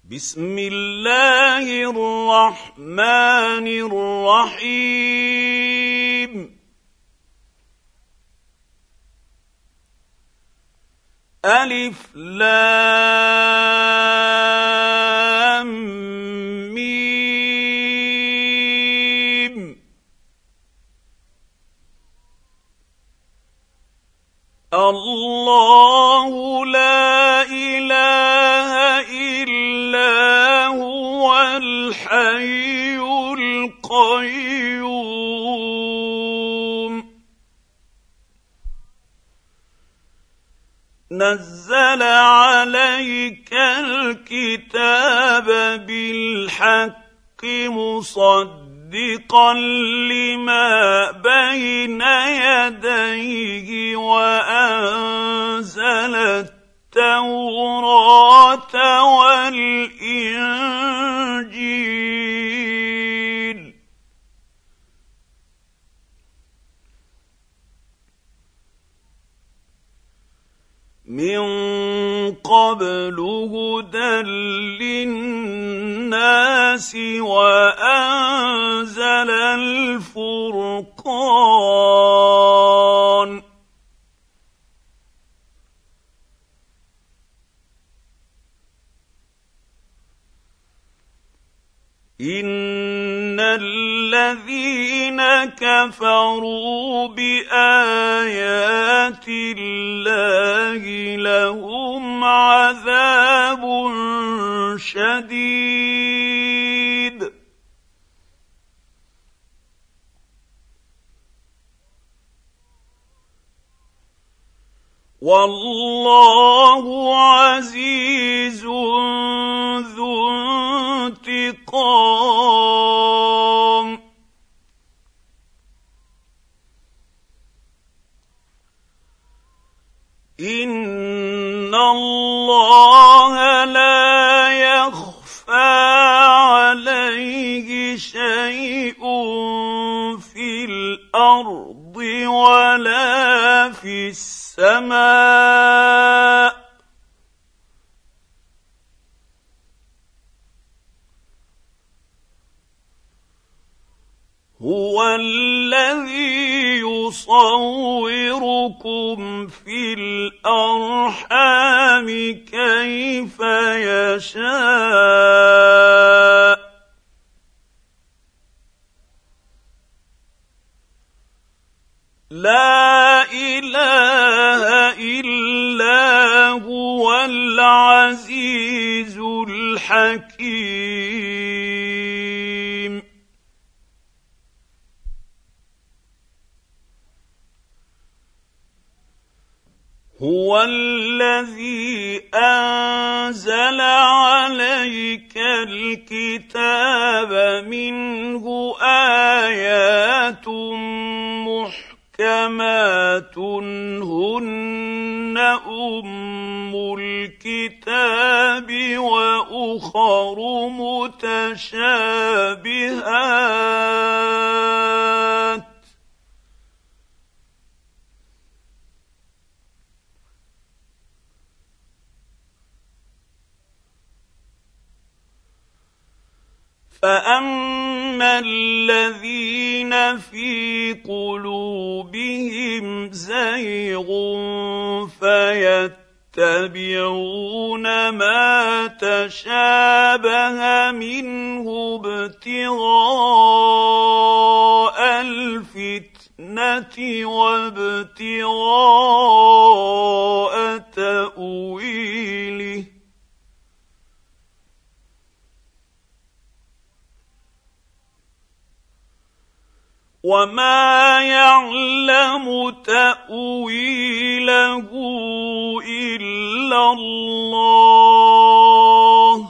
بسم الله الرحمن الرحيم ألف لام ميم الله لا إله إلا هو الحي القيوم نزل عليك الكتاب بالحق مصدقا لما بين يديه وأنزل التوراة والإنجيل من قبل هدى للناس وأنزل الفرقان إن الذين كفروا بآيات الله لهم عذاب شديد والله عزيز ذو انتقام إن الله لا يخفى عليه شيء في الأرض ولا في السماء هو الذي يصوركم في الأرحام كيف يشاء لا إله إلا هو العزيز الحكيم هو الذي أنزل عليك الكتاب منه آيات محكمات هن أم الكتاب وأخر متشابهات فأما الذين في قلوبهم زيغ فيتبعون ما تشابه منه ابتغاء الفتنة وابتغاء تأويله وما يعلم تأويله إلا الله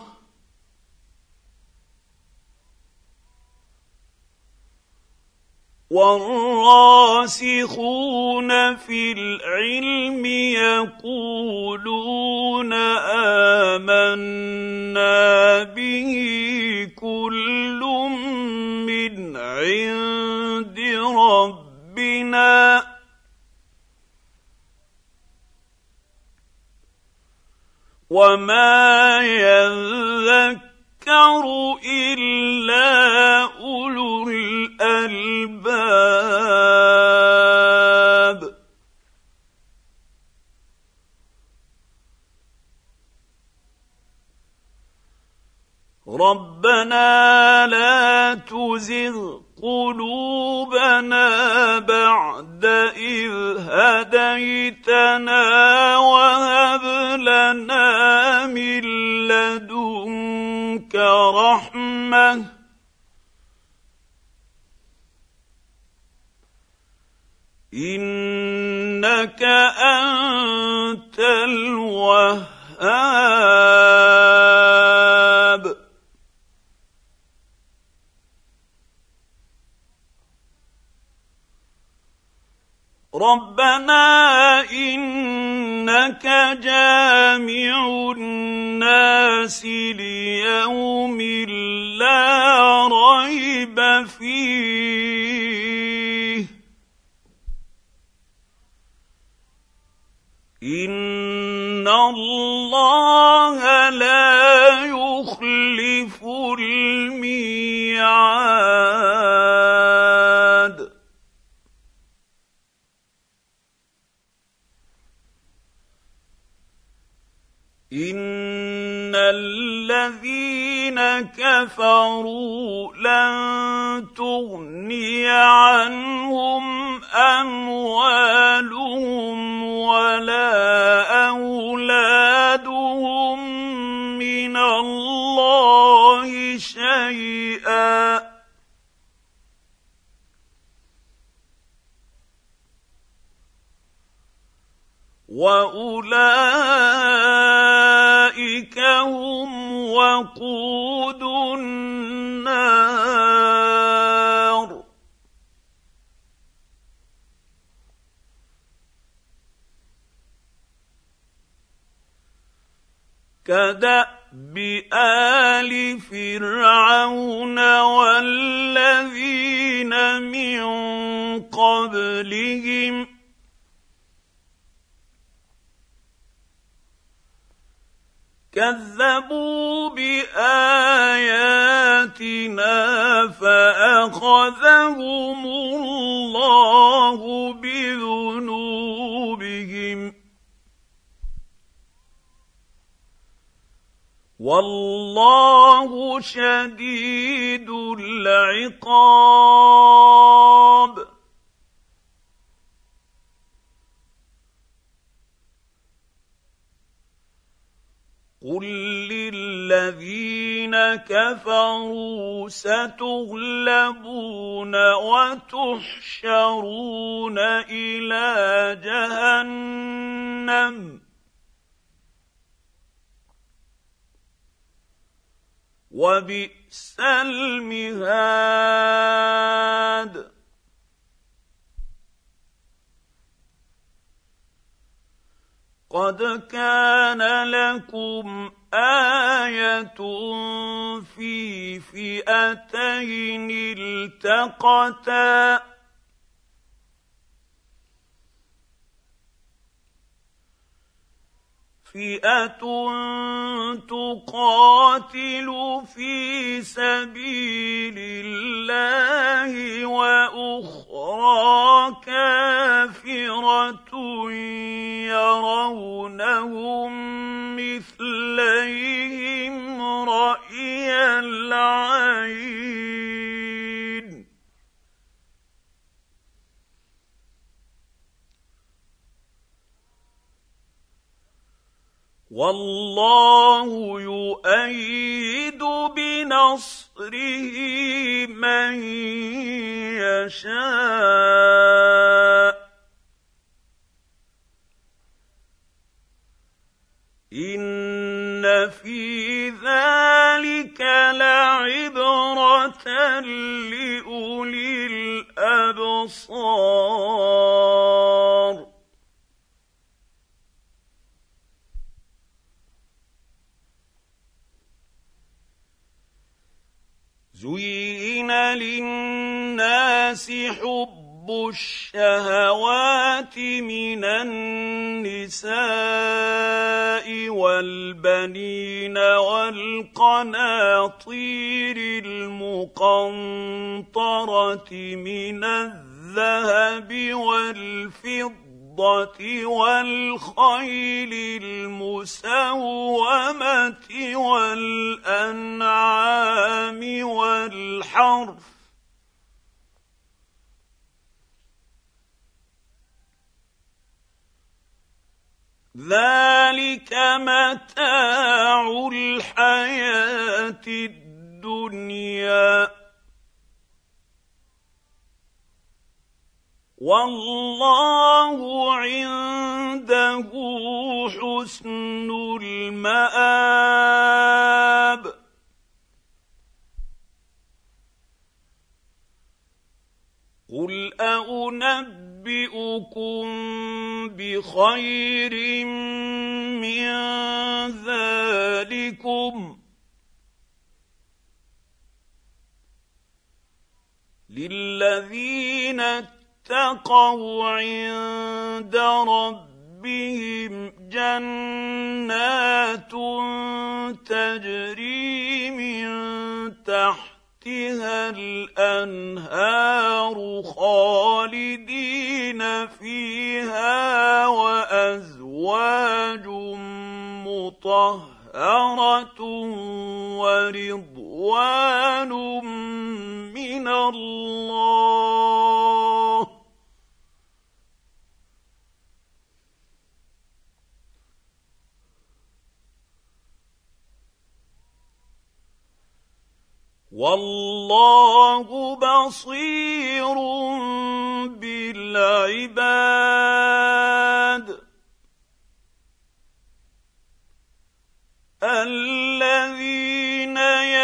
والراسخون في العلم يقولون آمنا به كل من عند ربنا وما يذكر إلا أولو الألباب. ربنا لا تزغ قلوبنا بعد إذ هديتنا وهب لنا من لدنك رحمة إنك أنت الوهاب. ربنا إنك جامع الناس ليوم لا ريب فيه إن الله لا يخلف الميعاد. إن الذين كفروا لن تغني عنهم أموالهم ولا أولادهم من الله شيئا وأولئك هم وقود النار. كدأب آل فرعون والذين من قبلهم كذبوا بآياتنا فأخذهم الله بذنوبهم والله شديد العقاب. قل للذين كفروا ستغلبون وتحشرون إلى جهنم وبئس المهاد. قد كان لكم آية في فئتين التقتا فئة تقاتل في سبيل الله وأخرى كافرة يرونهم مثليهم رأي العين والله يؤيد بنصره من يشاء إن في ذلك لعبرة لأولي الأبصار. زين للناس حب حب الشهوات من النساء والبنين والقناطير المقنطرة من الذهب والفضة والخيل المسومة والأنعام والحرث ذلك متاع الحياة الدنيا والله عنده حسن المآب. قل أنبئكم بخير من ذلكم للذين اتقوا عند ربهم جنات تجري من تحتها الأنهار خالدين فيها وأزواج مطهرة ورضوان من الله والله بصير بالعباد. الذين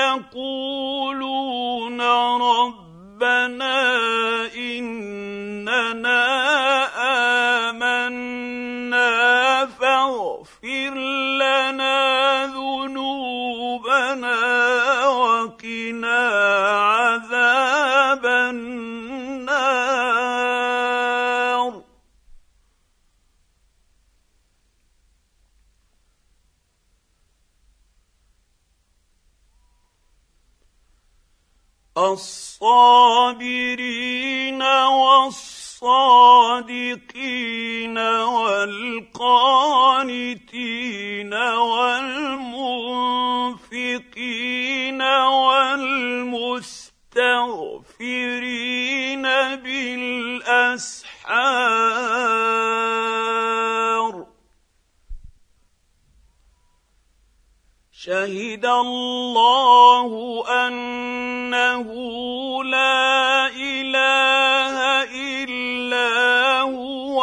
يقولون ربنا إننا آمنا فاغفر لنا ذنوبنا وقنا عذاب النار. الصابرين والصادقين والقانتين والمنفقين والمستغفرين بالأسحار شهد الله أنه لا إله إلا هو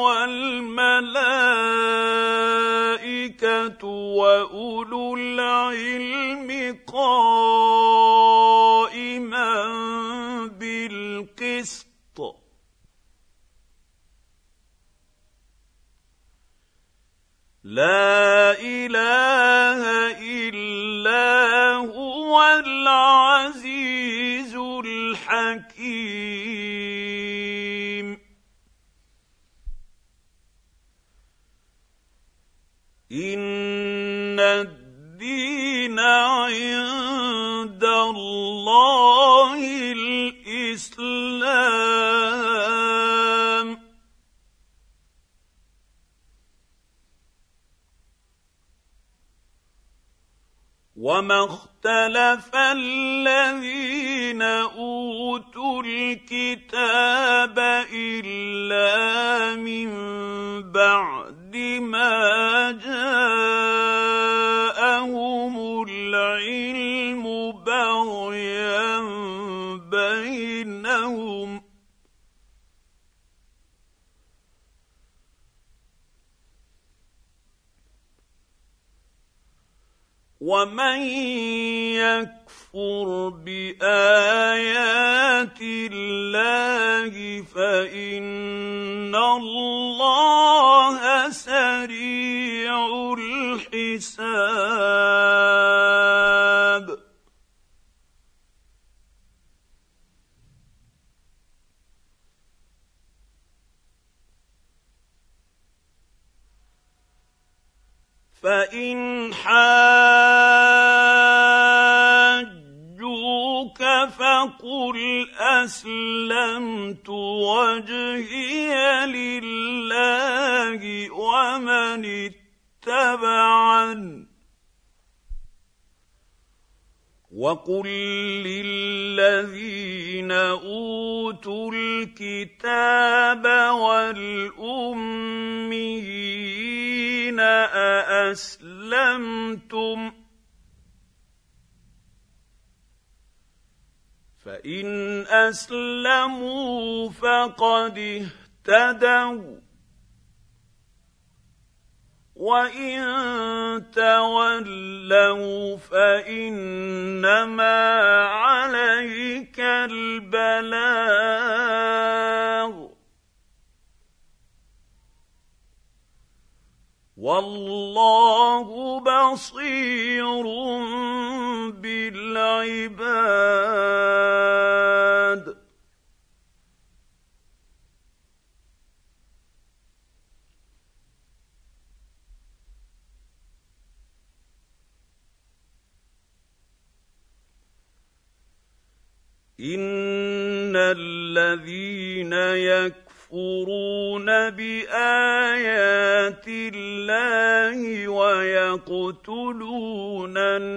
والملائكة وأولو العلم قائما بالقسط لا إله إلا هو العزيز الحكيم. إن الدين عند الله الإسلام وما اختلف الذين أوتوا الكتاب إلا من بعد ما جاءهم العلم بغيا بينهم ومن يكفر بآيات الله فإن الله سريع الحساب. فإن حاجوك فقل أسلمت وجهي لله ومن اتبعني وقل للذين أوتوا الكتاب والأميين أأسلمتم فإن أسلموا فقد اهتدوا وإن تولوا فإنما عليك البلاغ والله بصير بالعباد إن الذين يكفرون بآيات الله ويقتلون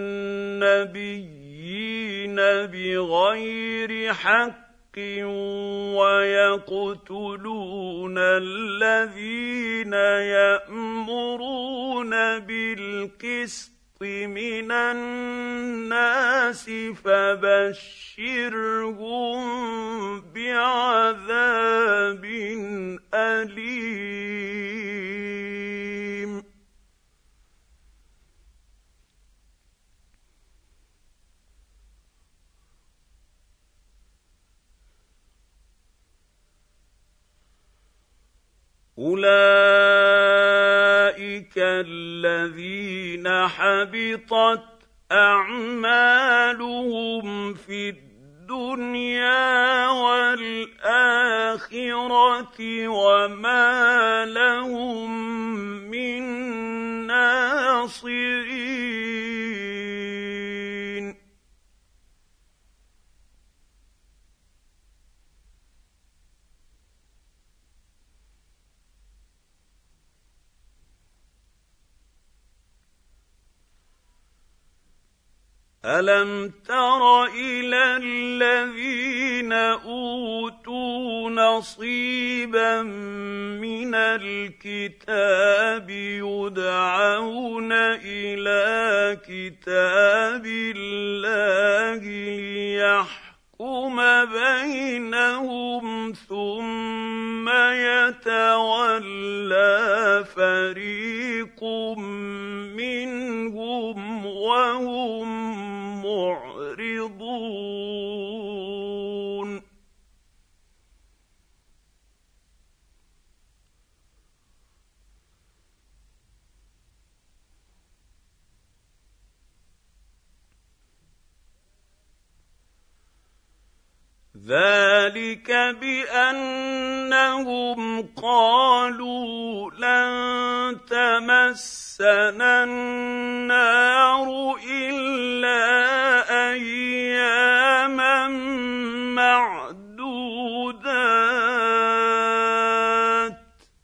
النبيين بغير حق ويقتلون الذين يأمرون بالقسط من الناس فبشرهم بعذاب أليم أولئك الذين حبطت أعمالهم في الدنيا والآخرة وما لهم من ناصرين ألم تر إلى الذين أوتوا نصيبا من الكتاب يدعون إلى كتاب الله ليحكم بينهم ثم يتولى فريق منهم وهم معرضون ذلك بأنهم قالوا لن تمسنا النار إلا أياما معدودات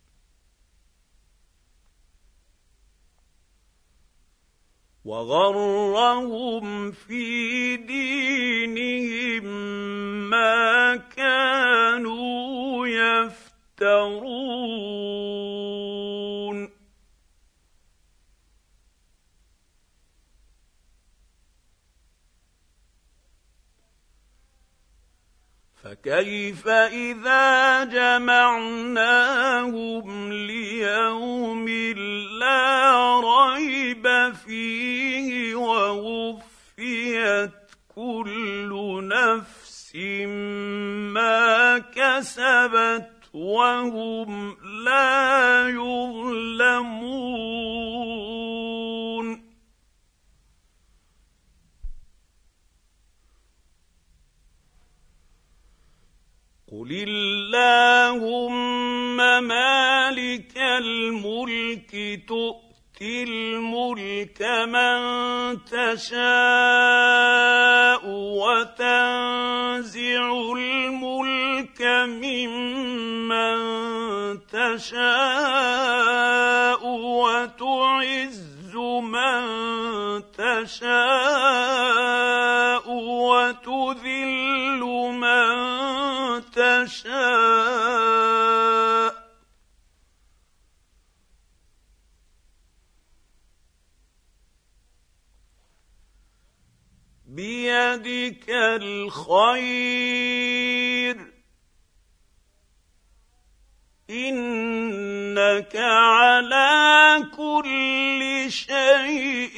وغرهم في دينهم ما كانوا يفترون فكيف إذا جمعناهم ليوم لا ريب فيه ووفيت كل نفس ما كسبت وهم لا يظلمون قل اللهم مالك الملك تؤتي تؤتي الملك من تشاء وتنزع الملك ممن تشاء وتعز من تشاء وتذل من تشاء بيدك الخير إنك على كل شيء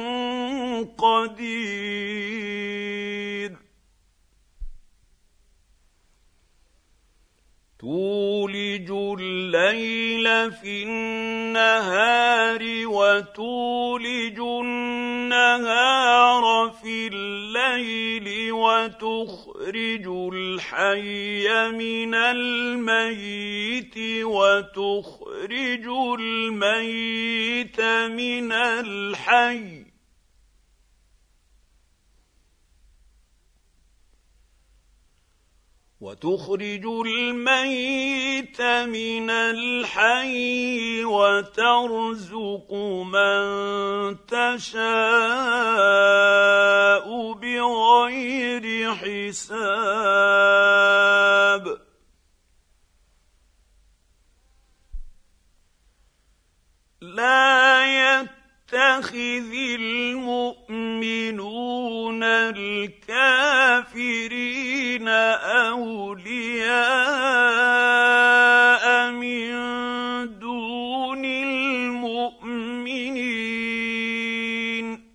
قدير تولج الليل في النهار وتولج النهار في الليل وتخرج الحي من الميت وتخرج الميت من الحي وتخرج الميت من الحي وترزق من تشاء بغير حساب لا يتخذ المؤمنون الكافرين أولياء من دون المؤمنين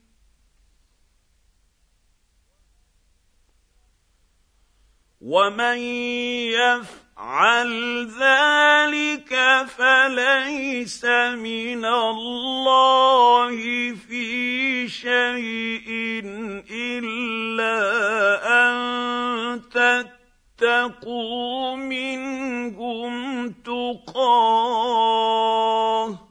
ومن يفعل ذلك فليس من الله في شيء إلا أن تتقوا منهم تقاه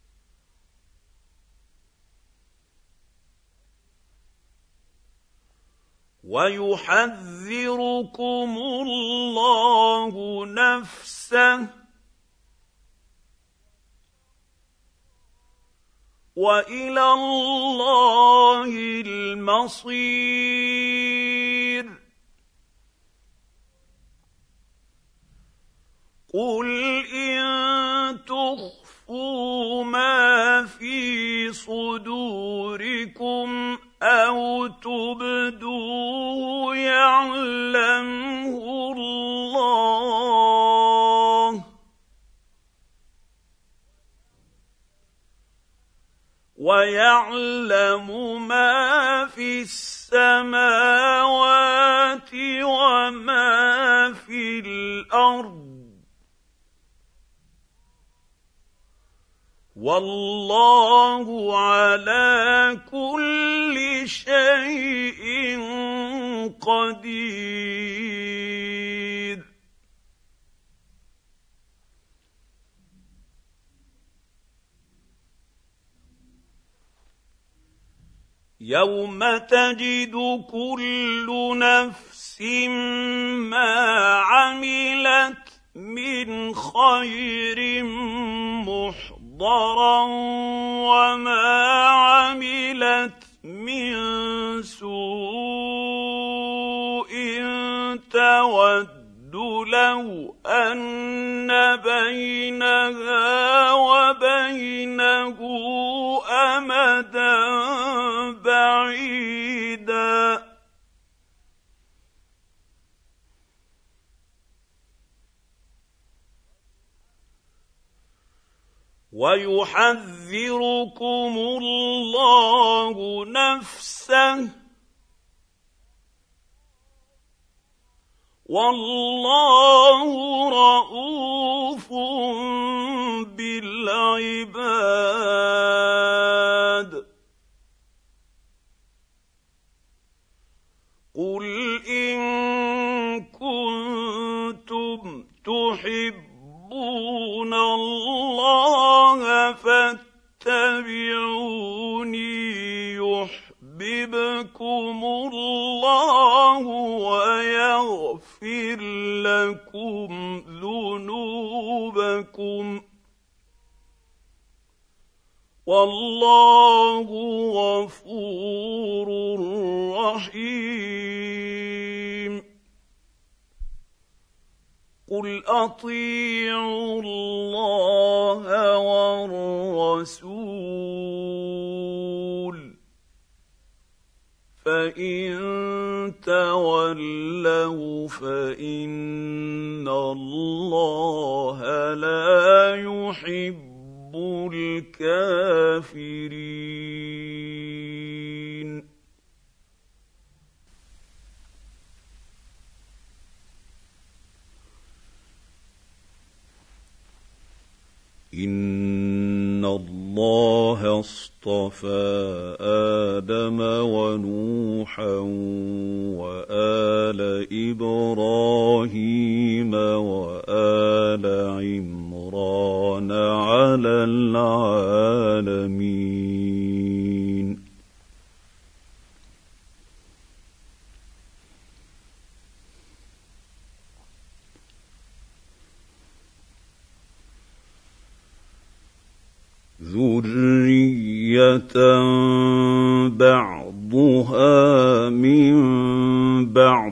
ويحذركم الله نفسه وإلى الله المصير قل إن تخفوا ما في صدوركم أو تبدوه يعلمه الله ويعلم ما في السماوات وما في الأرض والله على كل شيء قدير يوم تجد كل نفس ما عملت من خير محضرا وما عملت من سوء تود لو أن بينها وبينه أمدا بعيدا ويحذركم الله نفسه والله رءوف بالعباد قل إن كنتم تحبون الله فاتبعوني لكم والله غفور رحيم قل اطيعوا الله والرسول فان تولوا فان الله لا يحب الكافرين إن الله اصطفى آدم ونوحا وآل إبراهيم وآل عمران على العالمين ذرية بعضها من بعض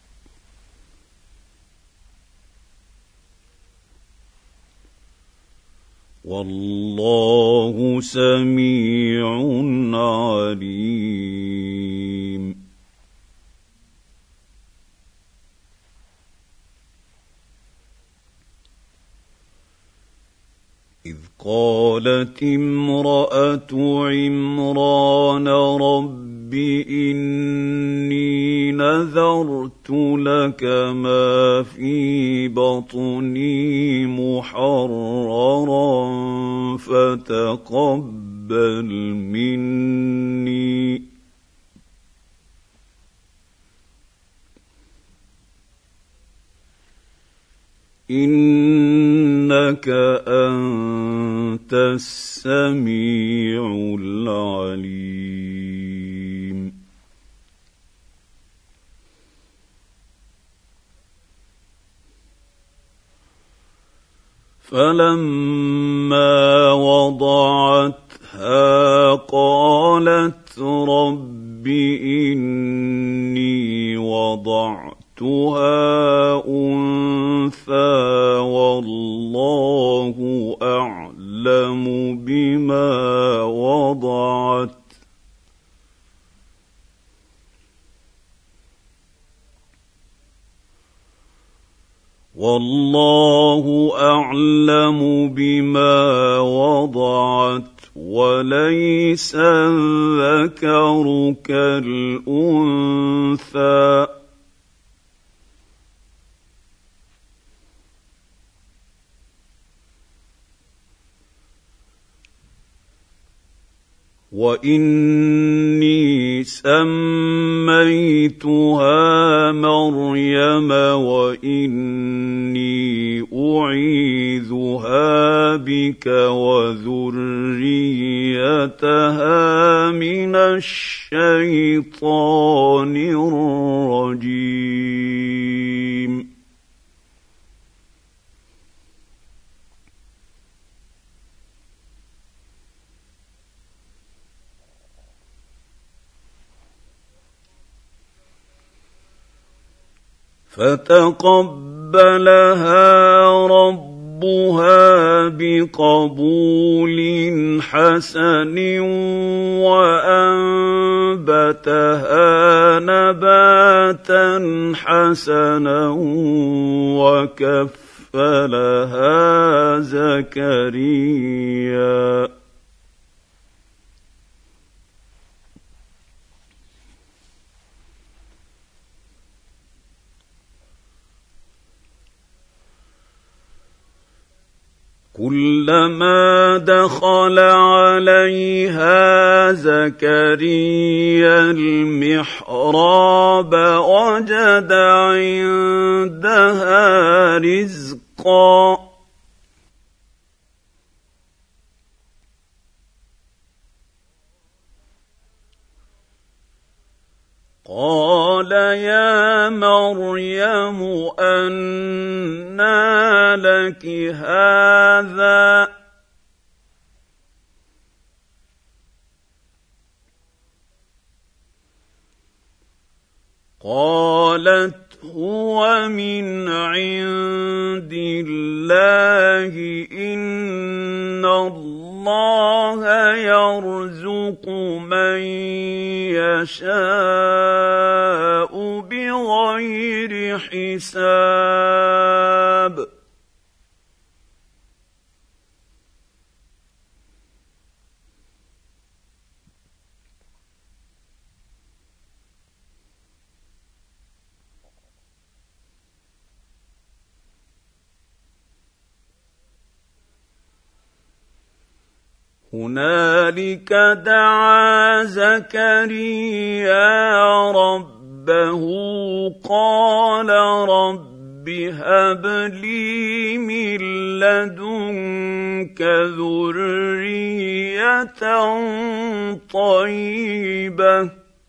والله سميع عليم إذ قالت امرأة عمران رب إني نذرت لك ما في بطني محررا فتقبل مني إنك أنت السميع العليم فلما وضعتها قالت رب إني وضعتها أنثى والله أعلم بما وضعت وليس الذكر كالأنثى وإني سميتها مريم وإني أعيذها بك وذريتها من الشيطان الرجيم فتقبلها ربها بقبول حسن وأنبتها نباتا حسنا وكفلها زكريا كلما دخل عليها زكريا المحراب وجد عندها رزقا قال قال يا مريم أنى لك هذا قالت هو من عند الله إن الله يرزق من يشاء بغير حساب هنالك دعا زكريا ربه قال رب هب لي من لدنك ذرية طيبة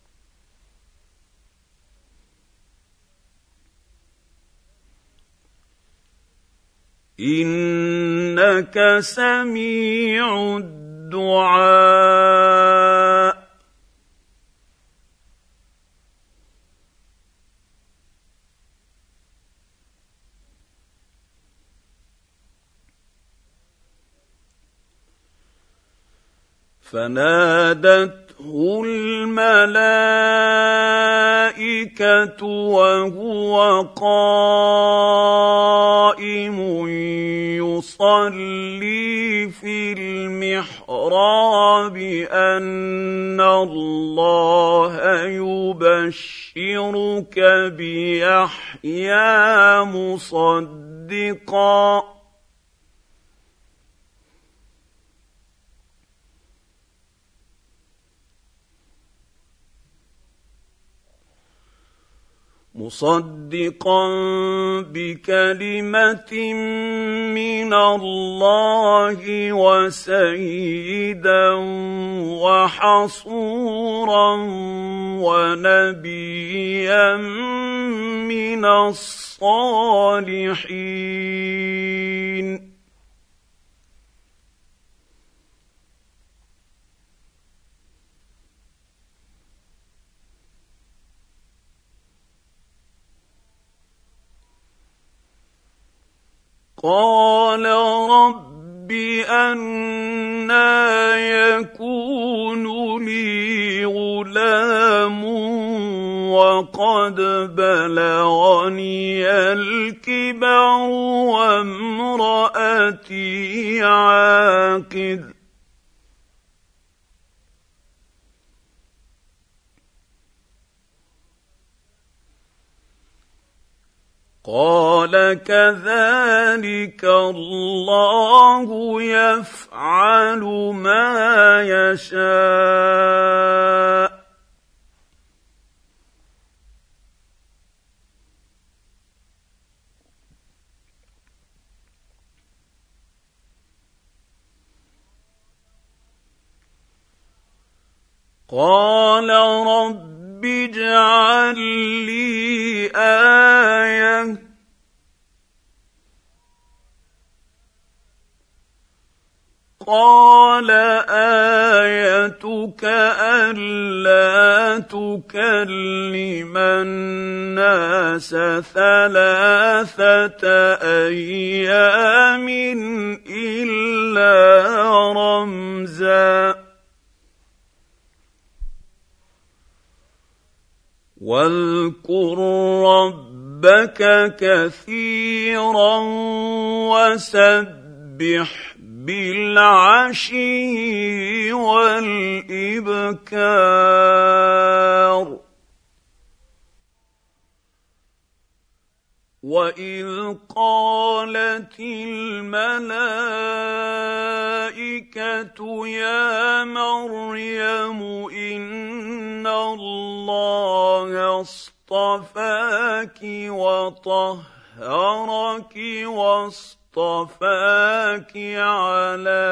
إنك سميع الدعاء فنادته الملائكة وهو قائم يصلي في المحراب أن الله يبشرك بيحيى مصدقا بكلمة من الله وسيدا وحصورا ونبيا من الصالحين قال رب أنى يكون لي غلام وقد بلغني الكبر وامرأتي عاقر قال كذلك الله يفعل ما يشاء قال رب اجعل لي آية قال آيتك ألا تكلم الناس 3 أيام إلا رمزا واذكر ربك كثيرا وسبح بالعشي والإبكار وإذ قالت الملائكة يا مريم إن الله اصطفاك وطهرك واصطفاك على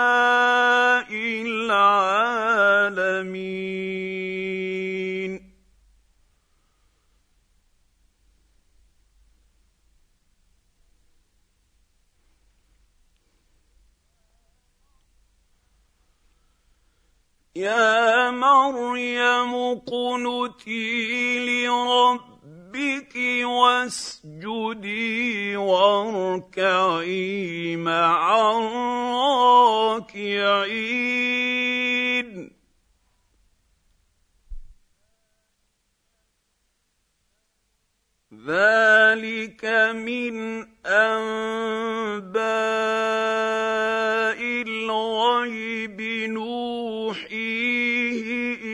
نساء العالمين يا مريم اقنتي لربك واسجدي واركعي مع الراكعين. ذلك من أنباء الغيب نوحيه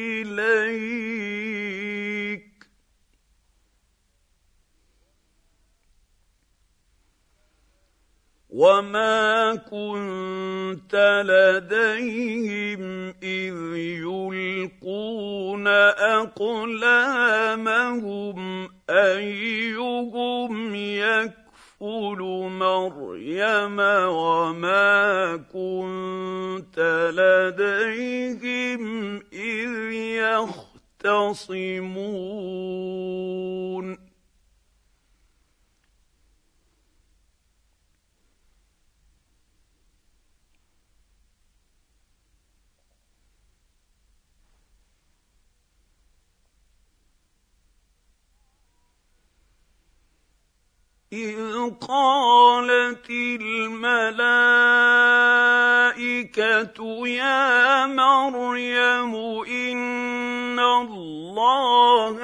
إليك. وما كنت لديهم إذ يلقون أقلامهم أيهم يكفل مريم وما كنت لديهم إذ يختصمون. إذ قالت الملائكة يا مريم إن الله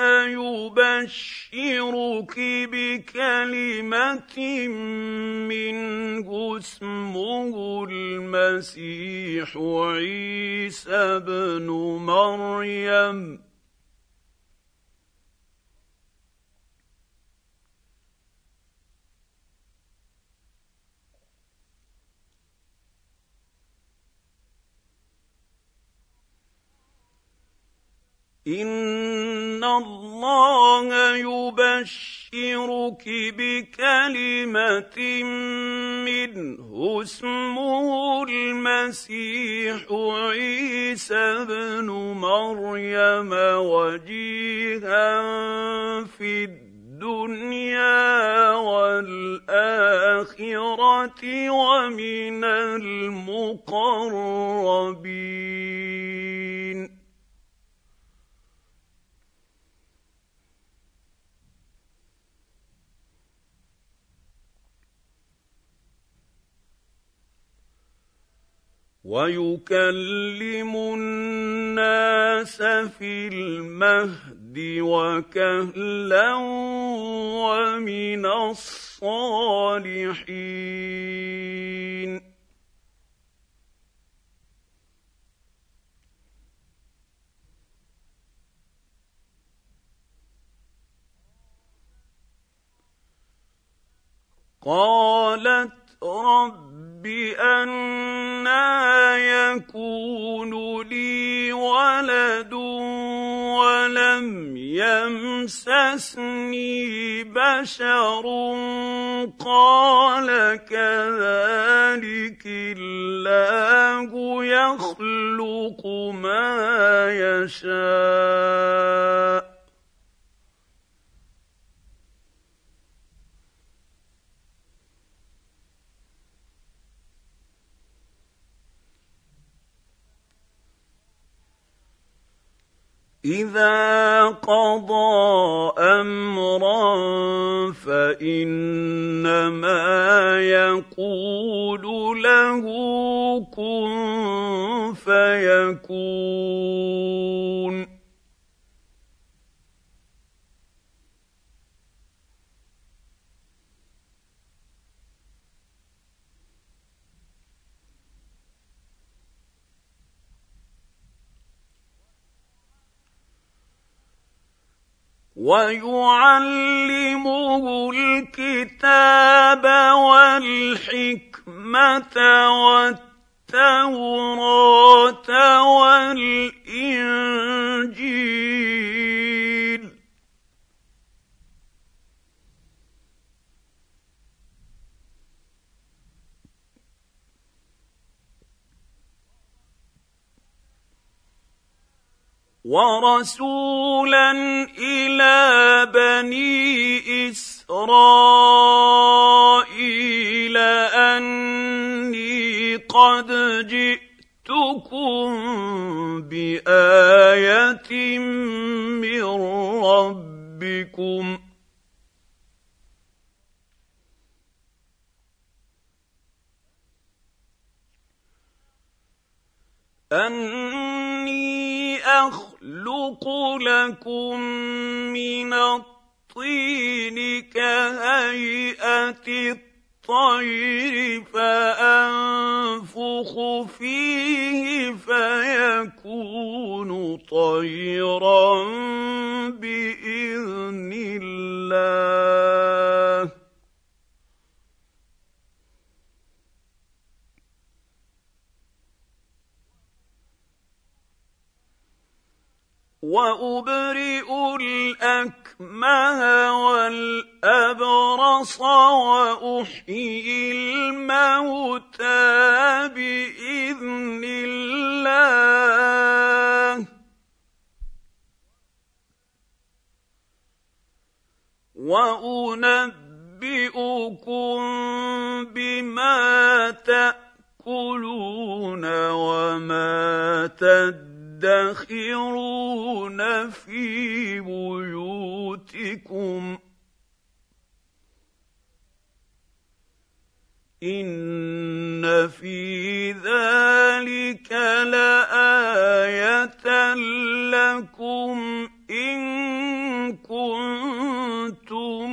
يبشرك بكلمة منه اسمه المسيح عيسى ابن مريم إن الله يبشرك بكلمة منه اسمه المسيح عيسى ابن مريم وجيها في الدنيا والآخرة ومن المقربين. ويكلم الناس في المهد وكهلا ومن الصالحين. قالت رب أنى يكون لي ولد ولم يمسسني بشر قال كذلك الله يخلق ما يشاء إذا قضى أمرا فإنما يقول له كن فيكون. ويعلمه الكتاب والحكمة والتوراة والإنجيل. ورسولا إلى بني إسرائيل أني قد جئتكم بآية من ربكم أني أخلق لكم من الطين كهيئة الطير فأنفخ فيه فيكون طيرا بإذن الله وأبرئ الأكمه والأبرص وأحيي الموتى بإذن الله وأنبئكم بما تأكلون وما تدخرون في بيوتكم إن في ذلك لآية لكم إن كنتم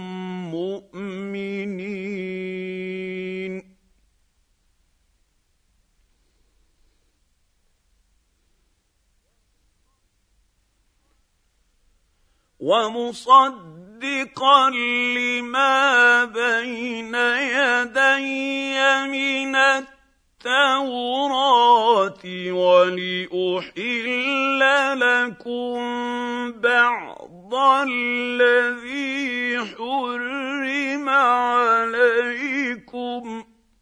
مؤمنين ومصدقا لما بين يدي من التوراة ولأحل لكم بعض الذي حرم عليكم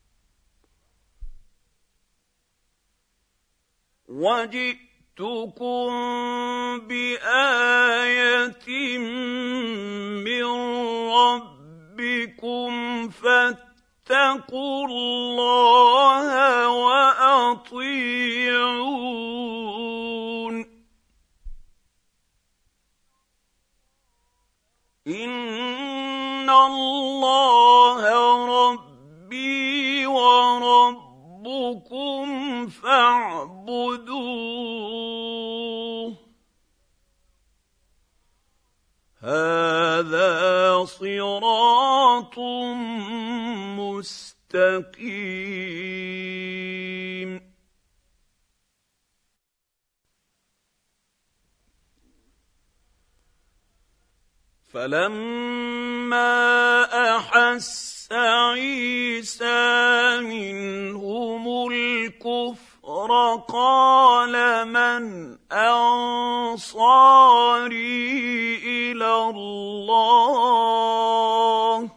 وجئتكم بآية من ربكم فاتقوا الله وأطيعون إن الله ربي وربكم فاعبدوه هذا صراط مستقيم فلما أحس عيسى منهم الكفر قال من أنصاري إلى الله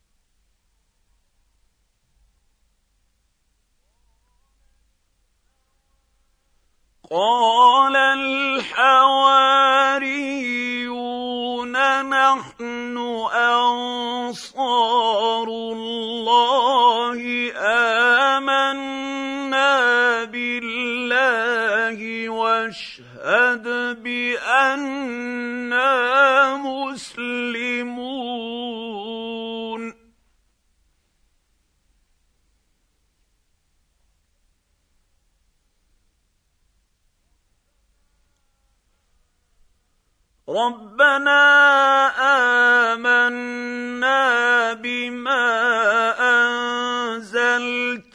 قال الحواريون نحن أنصار الله آمنا بالله واشهد بأننا مسلمون ربنا آمنا بما أنزلت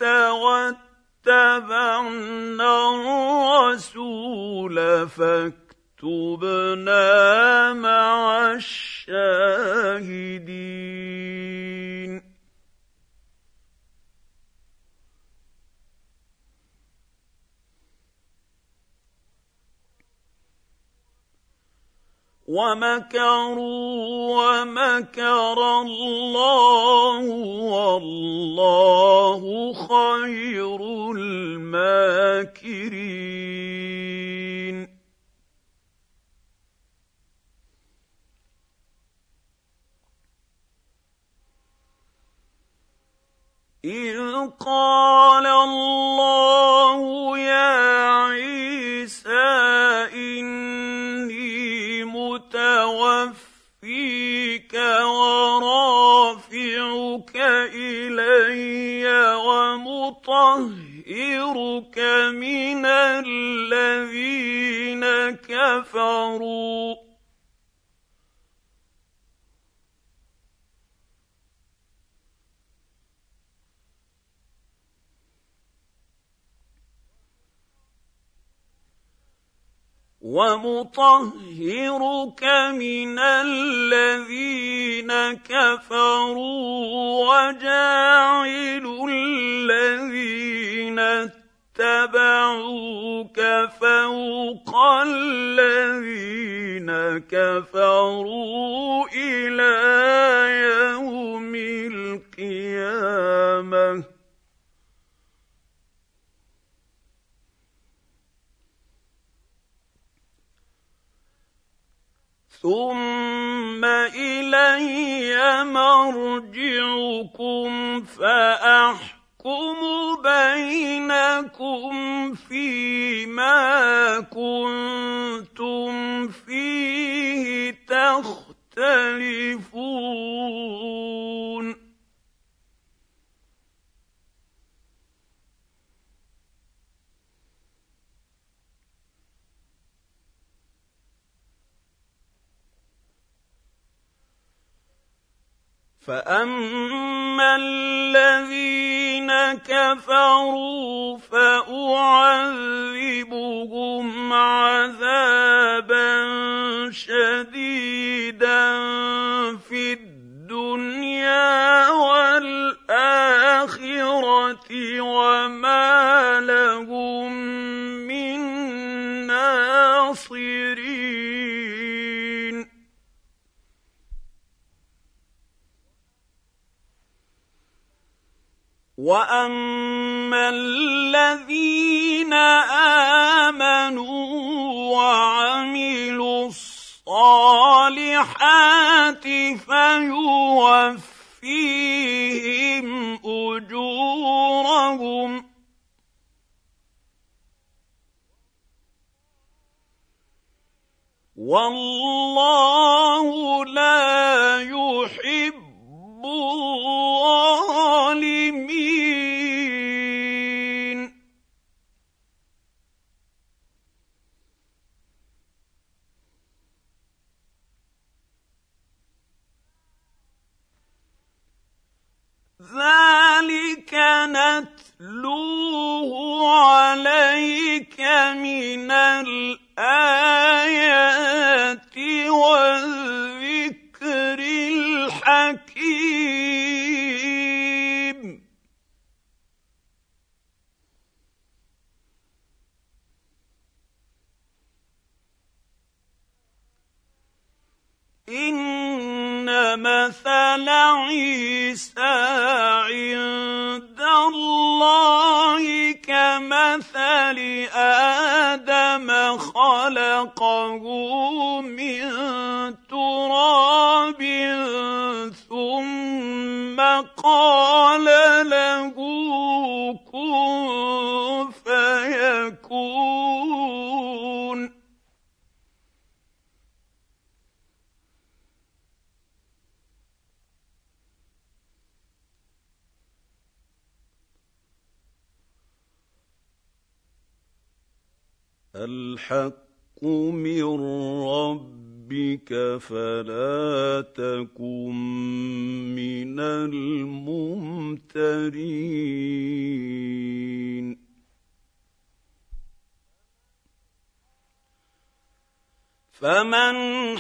واتبعنا الرسول فاكتبنا مع الشاهدين ومكروا ومكر الله والله خير الماكرين إذ قال الله ومطهرك من الذين كفروا وجاعل الذين اتبعوك فوق الذين كفروا إلى يوم القيامة ثم إلي مرجعكم فأحكم بينكم فيما كنتم فيه تختلفون فأما الذين كفروا فأعذبهم عذابا شديدا في الدنيا والآخرة وما لهم من ناصرين وأما الذين آمنوا وعملوا الصالحات فيوفيهم أجورهم والله لا يحب الظالمين ذلك نتلوه عليك من الآيات والذكر الحكيم إن مثل عيسى عند الله كمثل آدم خلقه من تراب ثم قال له كن فيكون الحق من ربك فلا تكن من الممترين فمن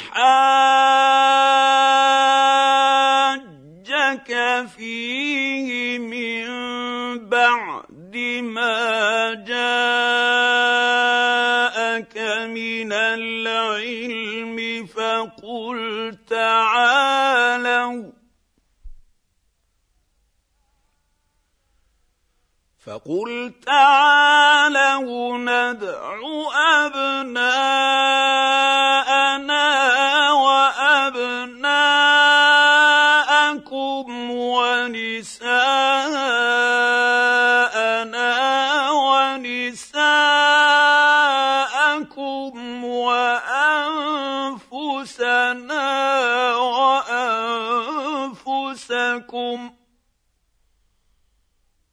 حاجك فيه من بعد ما جاءك من العلم فقل تعالوا ندع أبناءنا وأبناءكم ونساءنا ونساءكم وأنفسنا وأنفسكم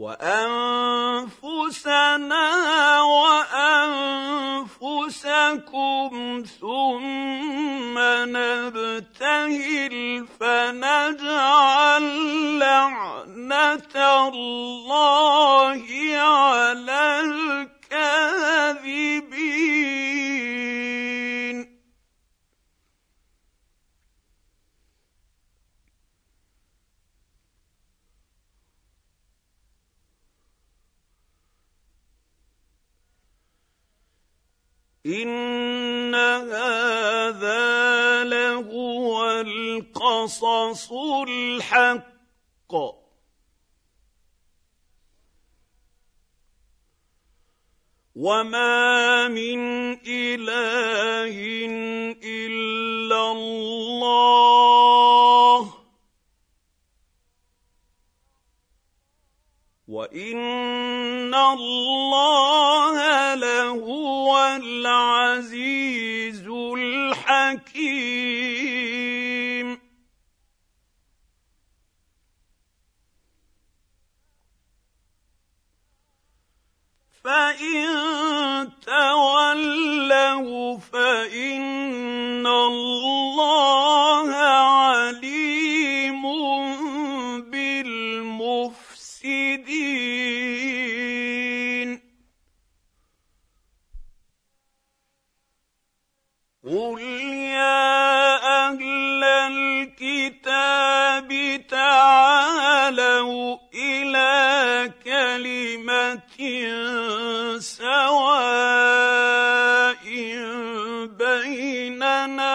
وأنفسنا وأنفسكم ثم نبتهل فنجعل لعنة الله على الكاذبين. إن هذا لهو القصص الحق وما من إله إلا الله وإن الله لهو العزيز الحكيم. فإن تولوا فإن الله عليم بالمفسدين. قل يا أهل الكتاب تعالوا إلى كلمة سواء بيننا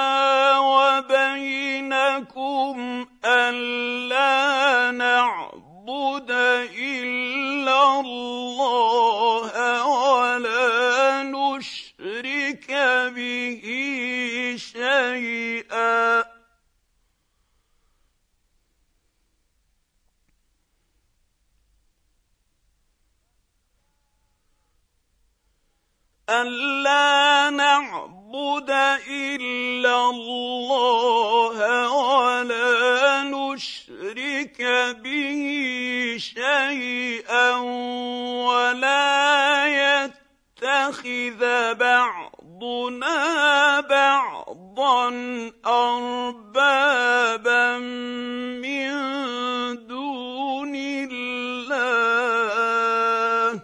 وبينكم ألا نعبد إلا الله ولا نشرك به شيئا ألا نعبد إلا الله ولا نشرك به شيئا ولا يتخذ بعضنا بعضا أربابا من دون الله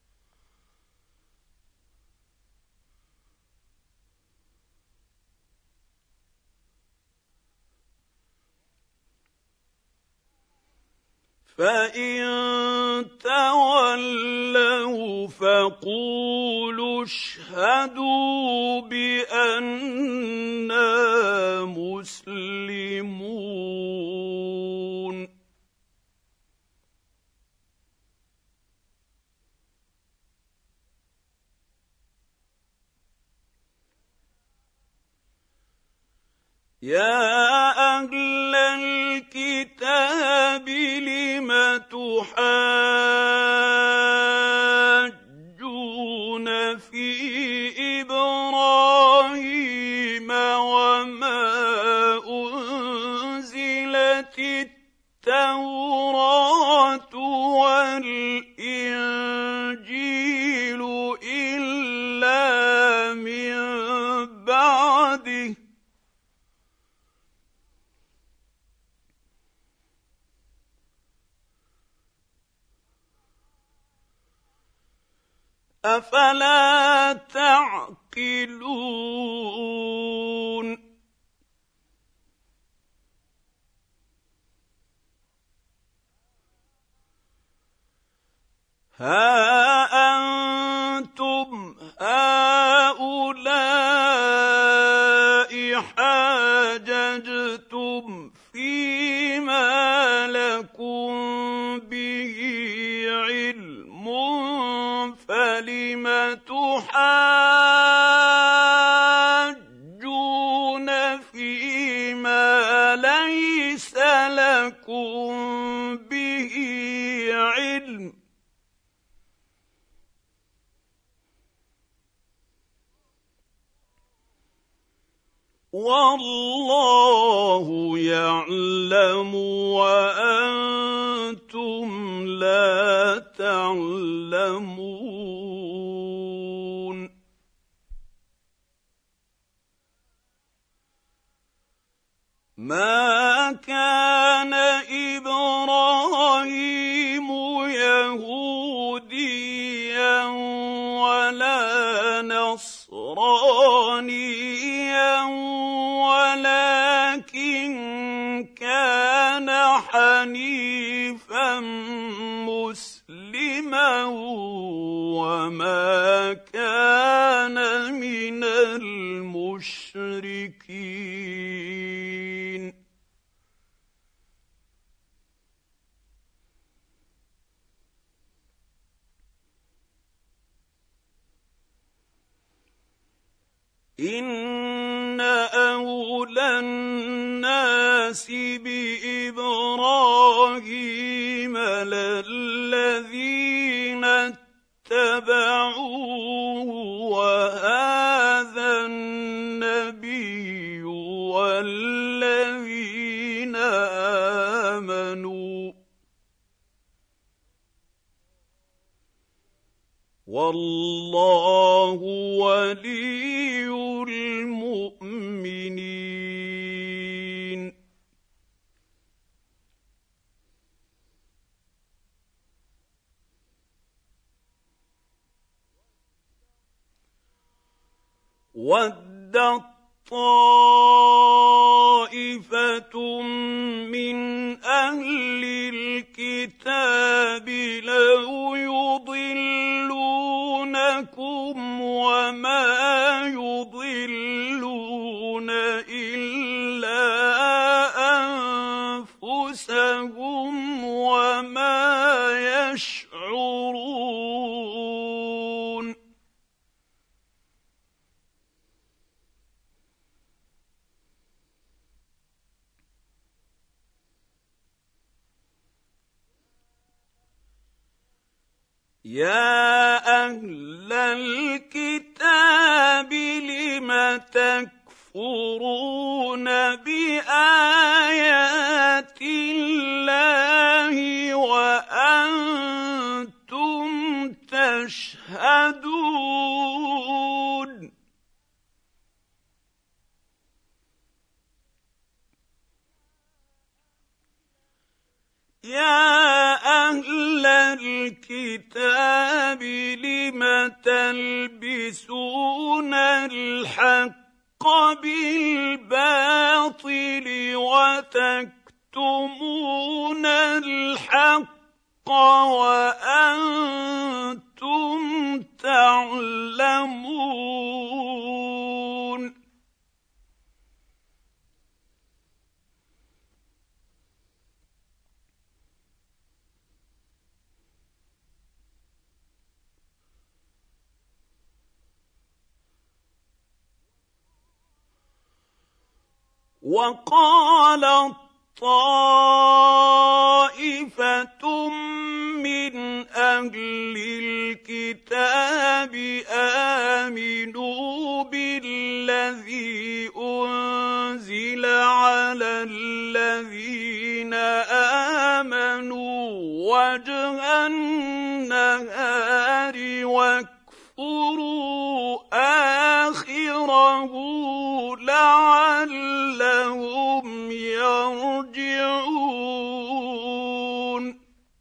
فإن تولوا فقولوا اشهدوا بأننا مسلمون. يا أهل الكتاب لم تحاجون في إبراهيم وما أنزلت التوراة والإنجيل إلا من بعده أفلا تعقلون. ها أنتم هؤلاء حاججتم فيما لكم به علم فلم تحاجون فيما ليس لكم به علم والله يعلم وأنتم لا ما كان إبراهيم يهوديا ولا نصرانيا ولكن كان حنيفا مسلما وما كان من المشركين. إن أولى الناس بإبراهيم للذين اتبعوه وهذا النبي والذين آمنوا والله ولي المؤمنين. وَدَّت طَّائِفَةٌ من أهل الكتاب لو يضلونكم وما يضلون إلا أنفسهم وما يشعرون. يا أهل الكتاب لم تكفرون بآيات الله وأنتم تشهدون. يا أهل الكتاب لم تلبسون الحق بالباطل وتكتمون الحق وأنتم تعلمون. وقالت طائفة من أهل الكتاب آمنوا بالذي أنزل على الذين آمنوا وجه النهار واكفروا آخره لعلهم يرجعون.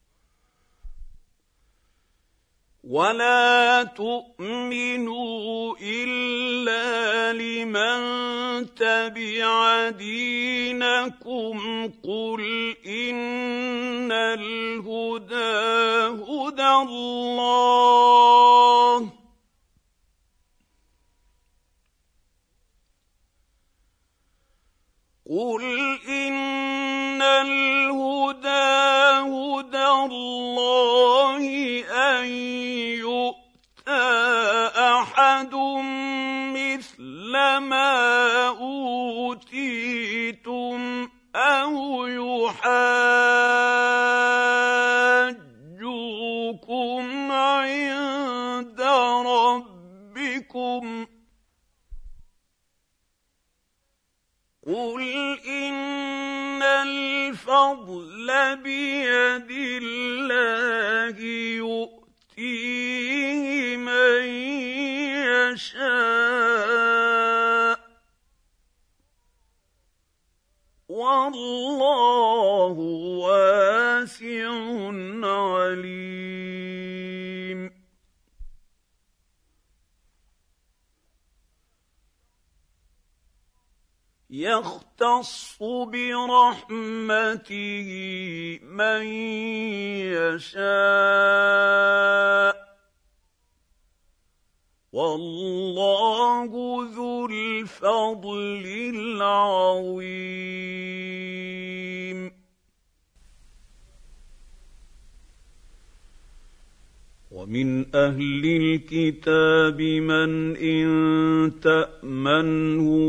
ولا تؤمنوا إلا لمن تبع دينكم قل إن الهدى هدى الله قل إن الهدى هدى الله أن يؤتى أحد مثل ما أوتيتم أو يحاجوكم عند ربكم قل إن الفضل بيد الله يؤتيه من يشاء والله واسع عليم. يختص برحمته من يشاء والله ذو الفضل العظيم. ومن أهل الكتاب من إن تأمنه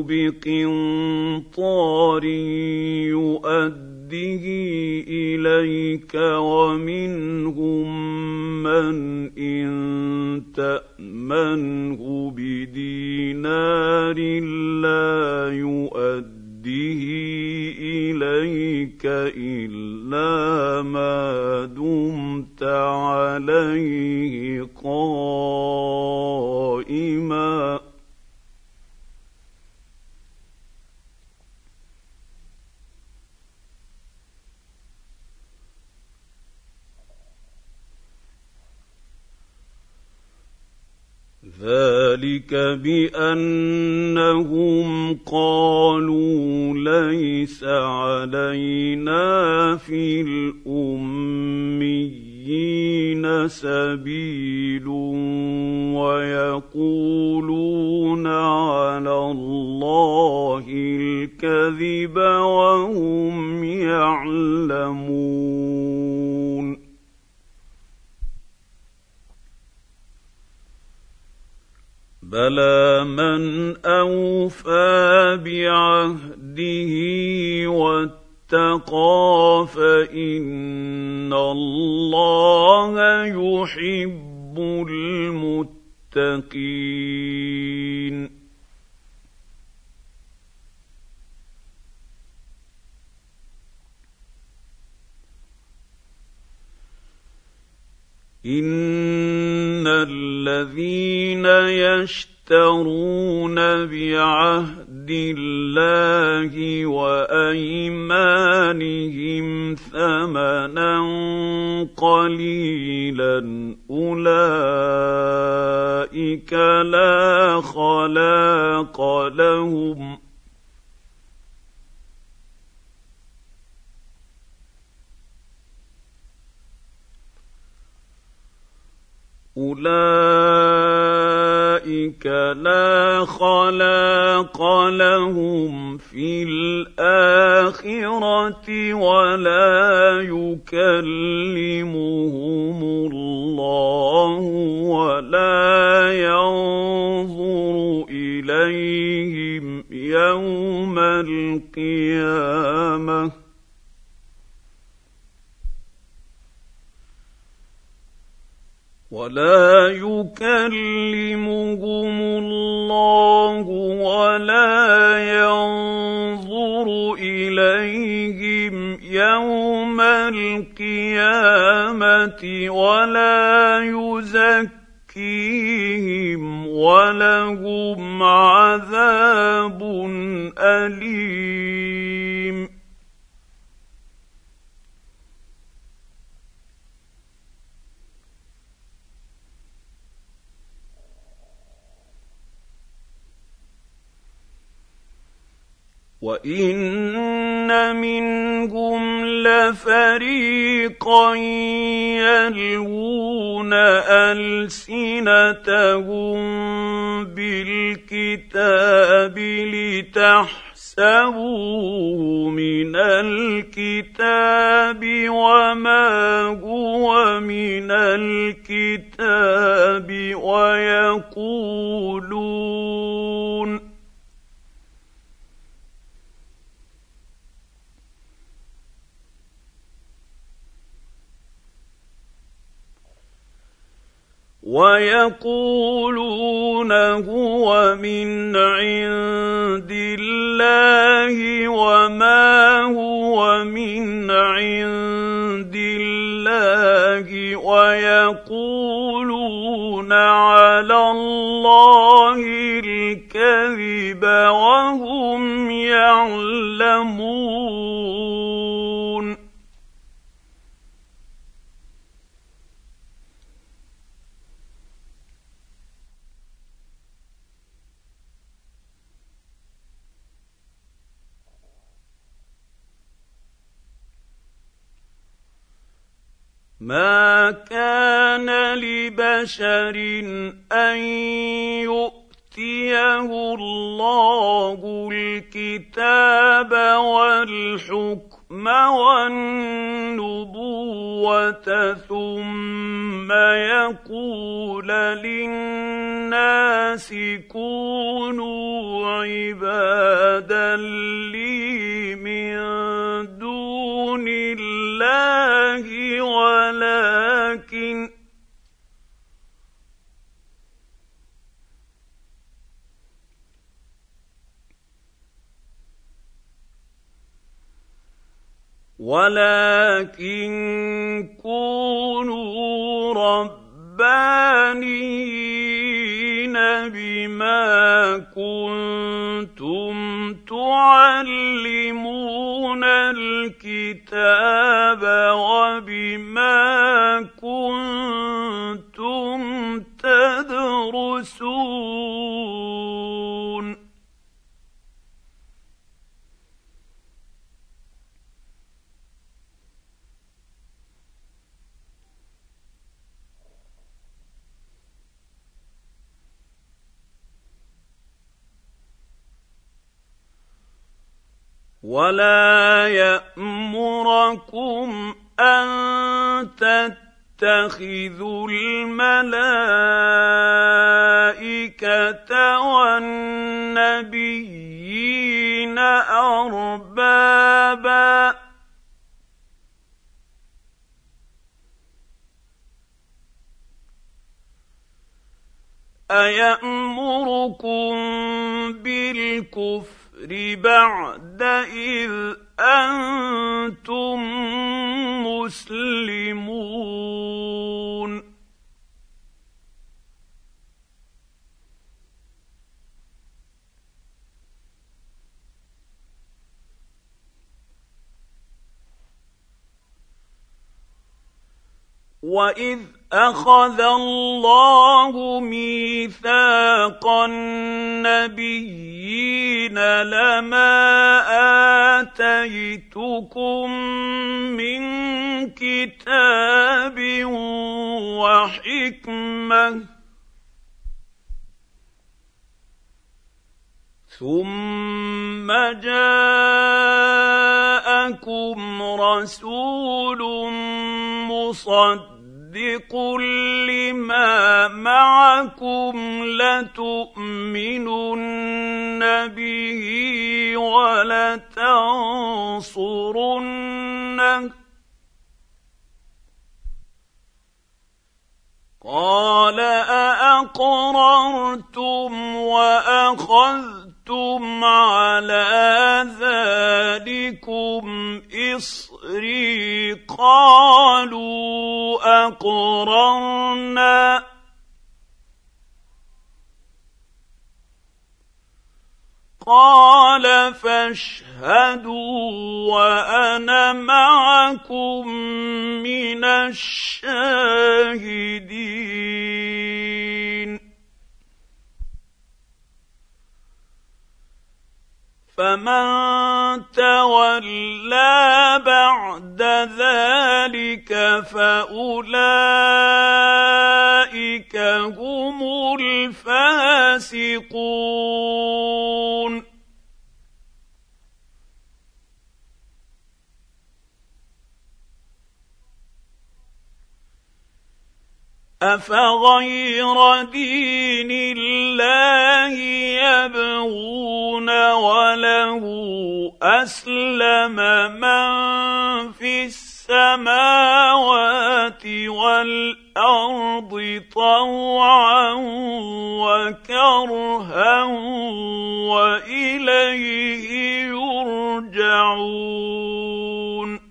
بقنطار يؤده إليك ومنهم من إن تأمنه بدينار لا يؤده إليك إلا ما دمت عليه قائما ذلك بأنهم قالوا ليس علينا في الأميين سبيل ويقولون على الله الكذب وهم يعلمون. بلى من أوفى بعهده واتقى فإن الله يحب المتقين. إن الذين يشترون بعهد الله وأيمانهم ثمنا قليلا أولئك لا خلاق لهم في الآخرة ولا يكلمهم الله ولا ينظر إليهم يوم القيامة ولا يكلمهم الله ولا ينظر إليهم يوم القيامة ولا يزكيهم ولهم عذاب أليم. وَإِنَّ مِنْهُمْ لَفَرِيقًا يَلْوُونَ أَلْسِنَتَهُم بِالْكِتَابِ لِتَحْسَبُوهُ مِنَ الْكِتَابِ وَمَا هُوَ مِنَ الْكِتَابِ ويقولون هو من عند الله وما هو من عند الله ويقولون على الله الكذب وهم يعلمون. يعلمون ما كان لبشر ان يؤتيه الله الكتاب والحكم والنبوه ثم يقول للناس كونوا عبادا لي من دون الله ولكن كونوا ربانيين بما كنتم تعلمون الكتاب وبما كنتم تدرسون ولا يأمركم أن تتخذوا الملائكة والنبيين أربابا أيأمركم بالكفر بعد إذ أنتم مسلمون وإذ أخذ الله ميثاق النبيين لما آتيتكم من كتاب وحكمة ثم جاءكم رسول مصدق لما معكم لتؤمنن به ولتنصرنه قال أأقررتم وأخذتم على ذلكم إصري قالوا أقررنا قال فاشهدوا وأنا معكم من الشاهدين فمن تولى بعد ذلك فأولئك هم الفاسقون أفغير دين الله يبغون وله أسلم من في السماوات والأرض طوعا وكرها وإليه يرجعون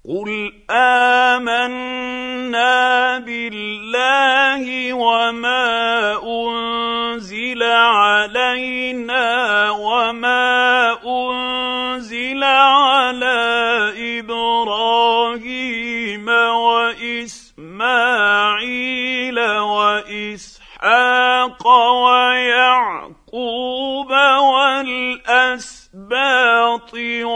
قل آمنا بالله وما أنزل علينا وما أنزل على إبراهيم وإسماعيل وإسحاق ويعقوب والأسباط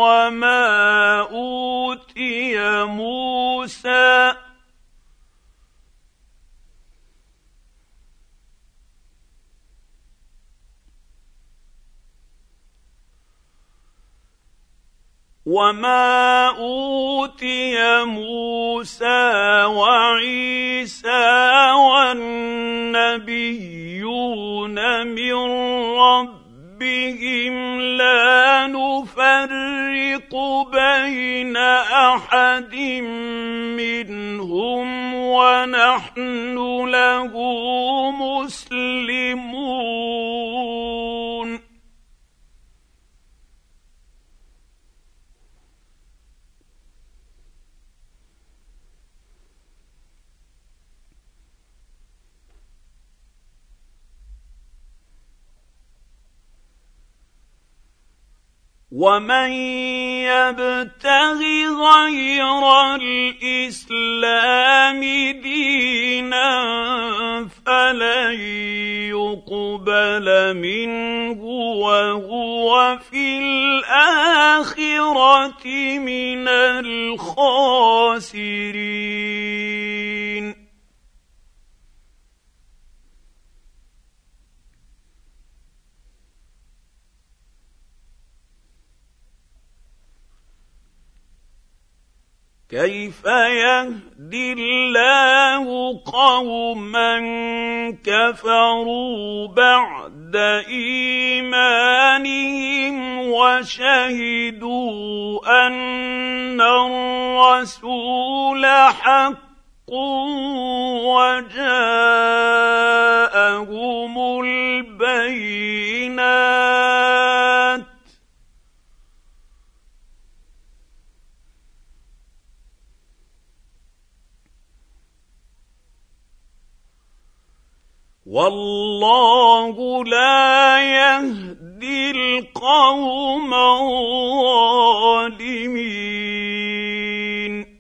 وما أوتي موسى وعيسى والنبيون من ربهم لا نفرق بين أحد منهم ونحن له مسلمون. ومن يبتغ غير الإسلام دينا فلن يقبل منه وهو في الآخرة من الخاسرين. كيف يهدي الله قوما كفروا بعد إيمانهم وشهدوا أن الرسول حق وجاءهم البينات والله لا يهدي القوم الظالمين.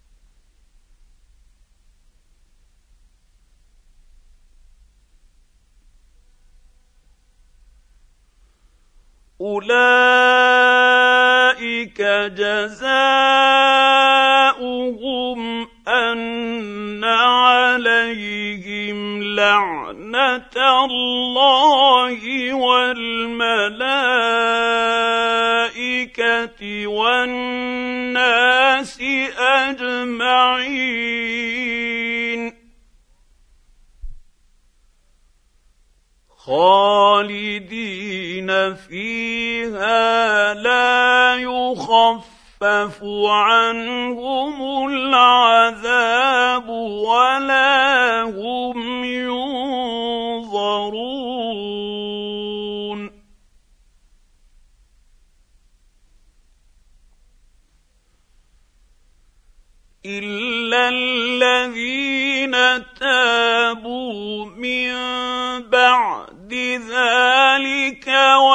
أولئك جزاؤهم أن عليهم لعنة الله والملائكة والناس أجمعين خالدين فيها لا يخفف عنهم العذاب ولا هم ينظرون. إلا الذين تابوا من بعد ذلك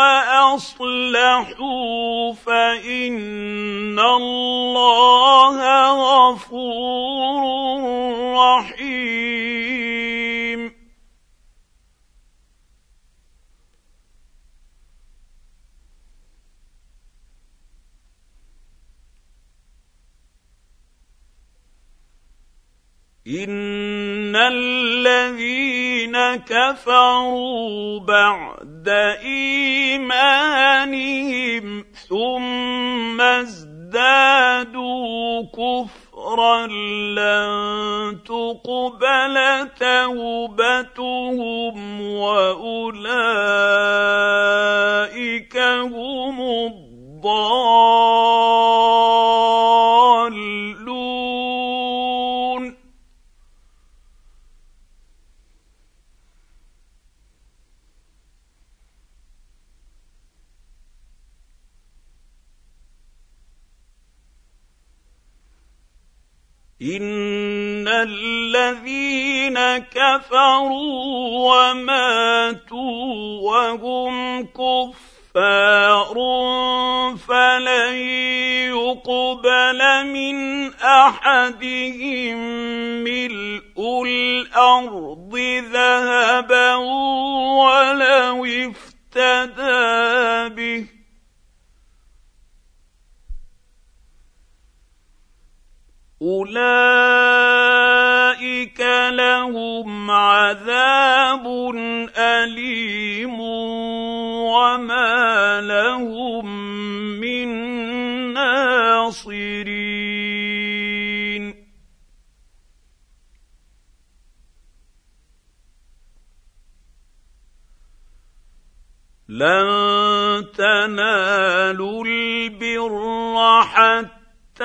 وأصلحوا فإن الله غفور رحيم. إن الذين كفروا بعد إيمانهم ثم ازدادوا كفرا لن تقبل توبتهم وأولئك هم الضالون. إن الذين كفروا وماتوا وهم كفار فلن يقبل من أحدهم ملء الأرض ذهبا ولو افتدى به أولئك لهم عذاب أليم وما لهم من ناصرين لن تنالوا البر حتى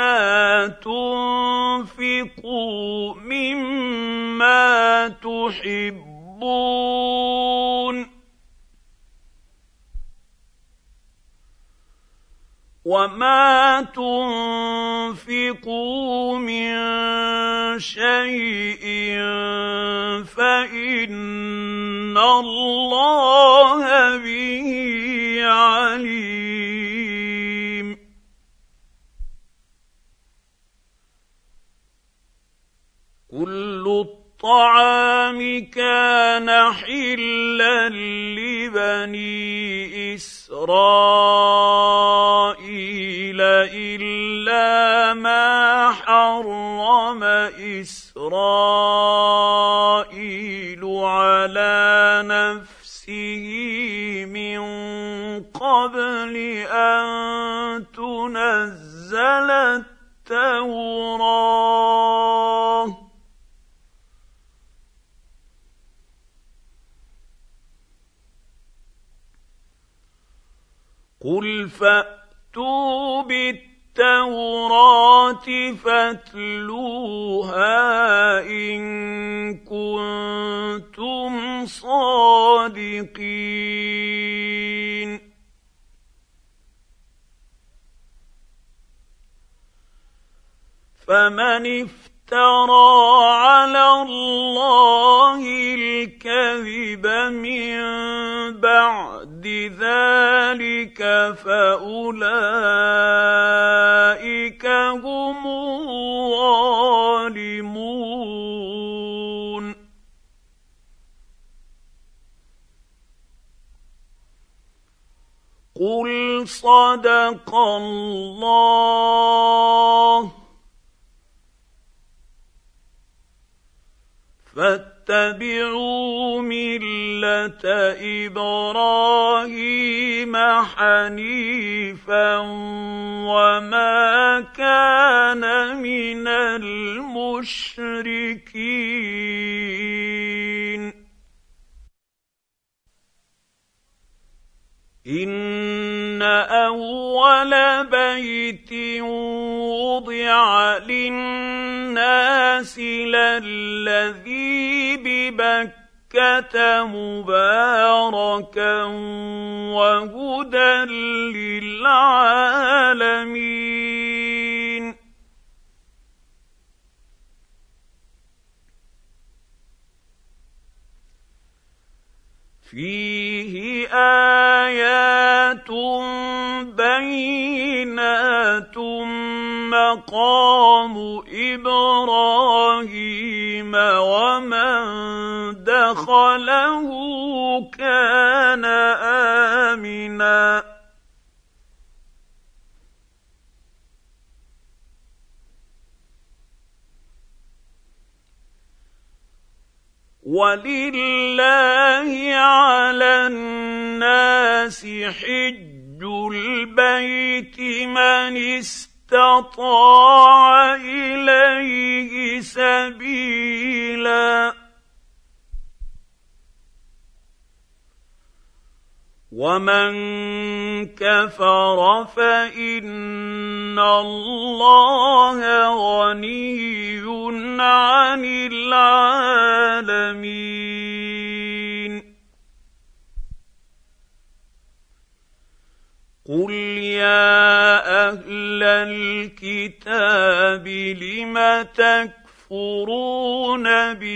تنفقوا مما تحبون وما تنفقوا من شيء فإن الله به عليم كل الطعام كان حلا لبني إسرائيل إلا ما حرم إسرائيل على نفسه من قبل أن تنزل التوراة قل فأتوا بالتوراة فاتلوها إن كنتم صادقين فمن افترى على الله الكذب من بعد ذلك فأولئك هم الظالمون قل صدق الله فاتبعوا ملة إبراهيم حنيفا وما كان من المشركين إن أول بيت وضع للناس للذي ببكة مباركا وهدى للعالمين فيه آيات بينات مقام إبراهيم ومن دخله كان آمنا ولله على الناس حج البيت من استطاع إليه سبيلا ومن كفر فإن الله غني عن العالمين قل يا أهل الكتاب لم تكفرون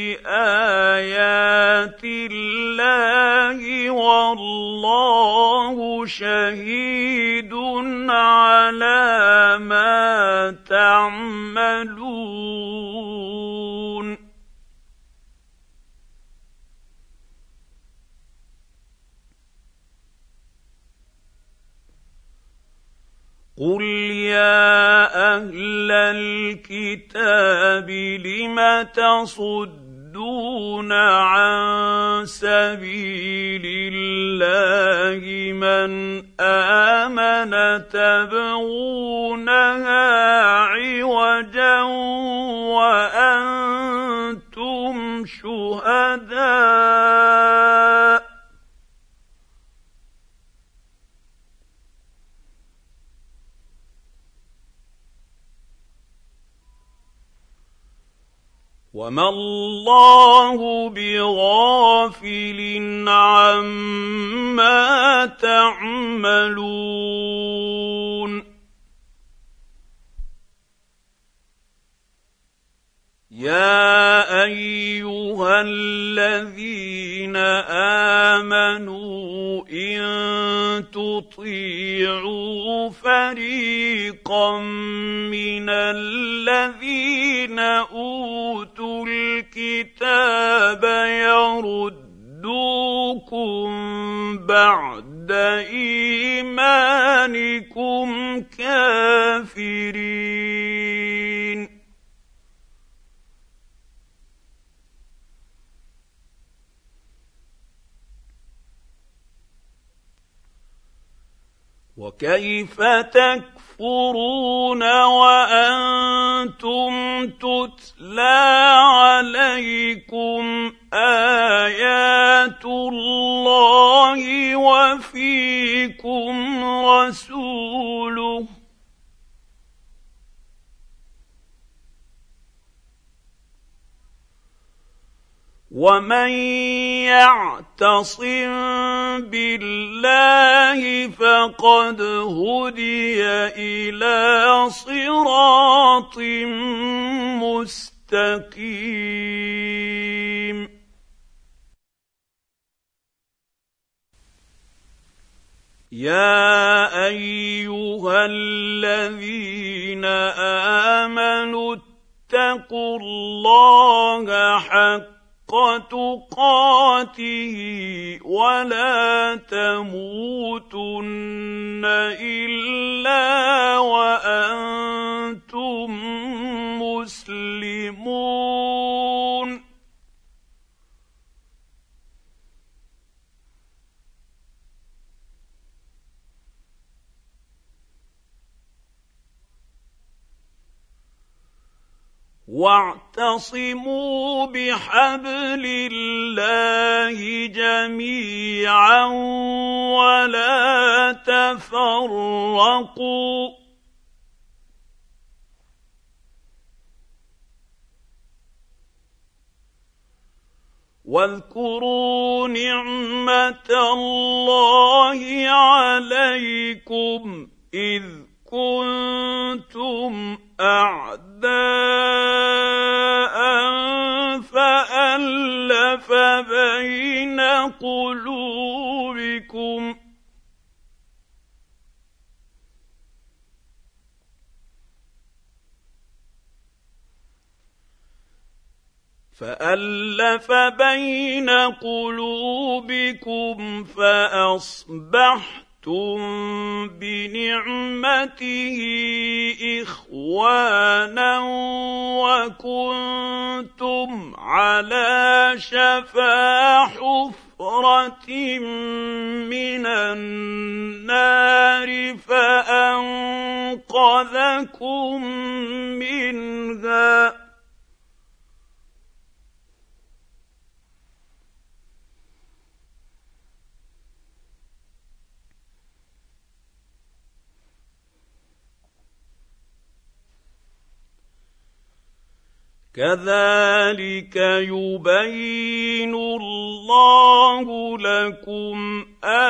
بآيات الله والله شهيد على ما تعملون قل يا أهل الكتاب لم تصدون عن سبيل الله من آمن تبغونها عوجا وأنتم شهداء وما الله بغافل عما تعملون يا أيها الذين آمنوا إن تطيعوا فريقا من الذين أوتوا الكتاب يردوكم بعد إيمانكم كافرين وكيف تكفرون وأنتم تتلى عليكم آيات الله وفيكم رسوله ومن يعتصم بالله فقد هدي إلى صراط مستقيم يا أيها الذين آمنوا اتقوا الله حق تقاته ولا تموتن إلا وأنتم مسلمون واعتصموا بحبل الله جميعا ولا تفرقوا واذكروا نعمة الله عليكم إذ كنتم أعداء فألف بين قلوبكم فأصبحتم بنعمته إخوانا وكنتم على شفا حفرة من النار فأنقذكم منها كذلك يبين الله لكم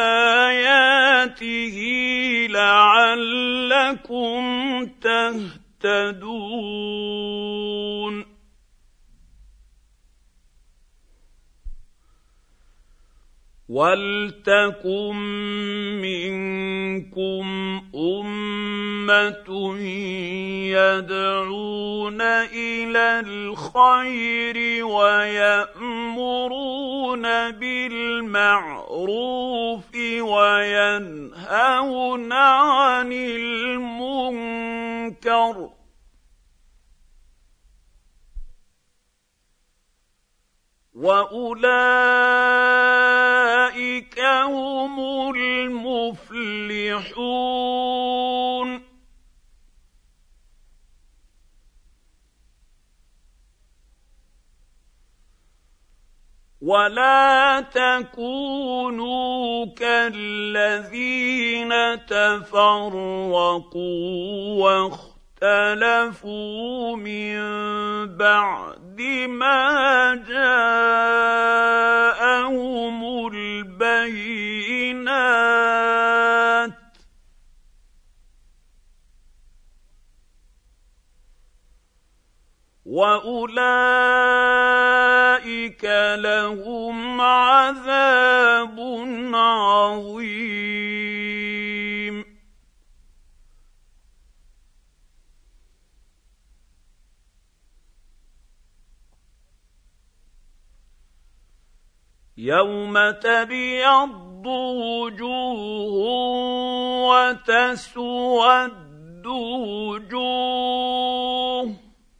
آياته لعلكم تهتدون وَلْتَكُن مِّنكُمْ أُمَّةٌ يَدْعُونَ إِلَى الْخَيْرِ وَيَأْمُرُونَ بِالْمَعْرُوفِ وَيَنْهَوْنَ عَنِ الْمُنكَرِ ۚ وَأُولَٰئِكَ هُمُ الْمُفْلِحُونَ. وَلَا تَكُونُوا كَالَّذِينَ تَفَرَّقُوا اخْتَلَفُوا مِن بَعْدِ مَا جَاءَهُمُ الْبَيِّنَاتُ ۚ وَأُولَٰئِكَ لَهُمْ عَذَابٌ عَظِيمٌ. يَوْمَ تَبْيَضُّ وُجُوهٌ وَتَسْوَدُّ وُجُوهٌ ۚ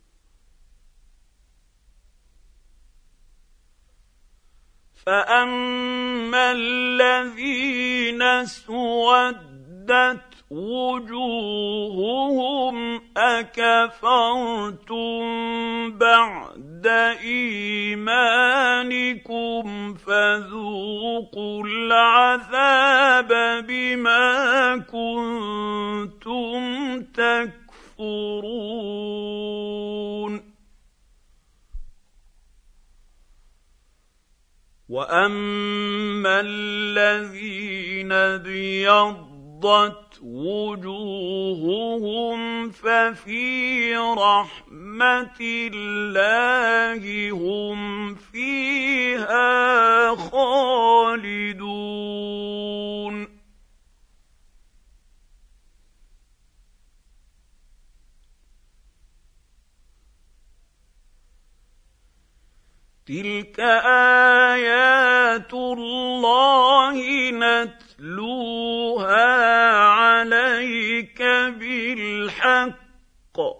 فَأَمَّا الَّذِينَ اسْوَدَّتْ وُجُوهُهُمْ أَكَفَرْتُم بَعْدَ إِيمَانِكُمْ فَذُوقُوا الْعَذَابَ بِمَا كُنتُمْ تَكْفُرُونَ. وَأَمَّا الَّذِينَ ابْيَضَّتْ وُجُوهُهُمْ فَفِي رَحْمَةِ اللَّهِ هُمْ فِيهَا خَالِدُونَ. تِلْكَ آيَاتُ اللَّهِ نَتْلُوهَا عَلَيْكَ بِالْحَقِّ ۚ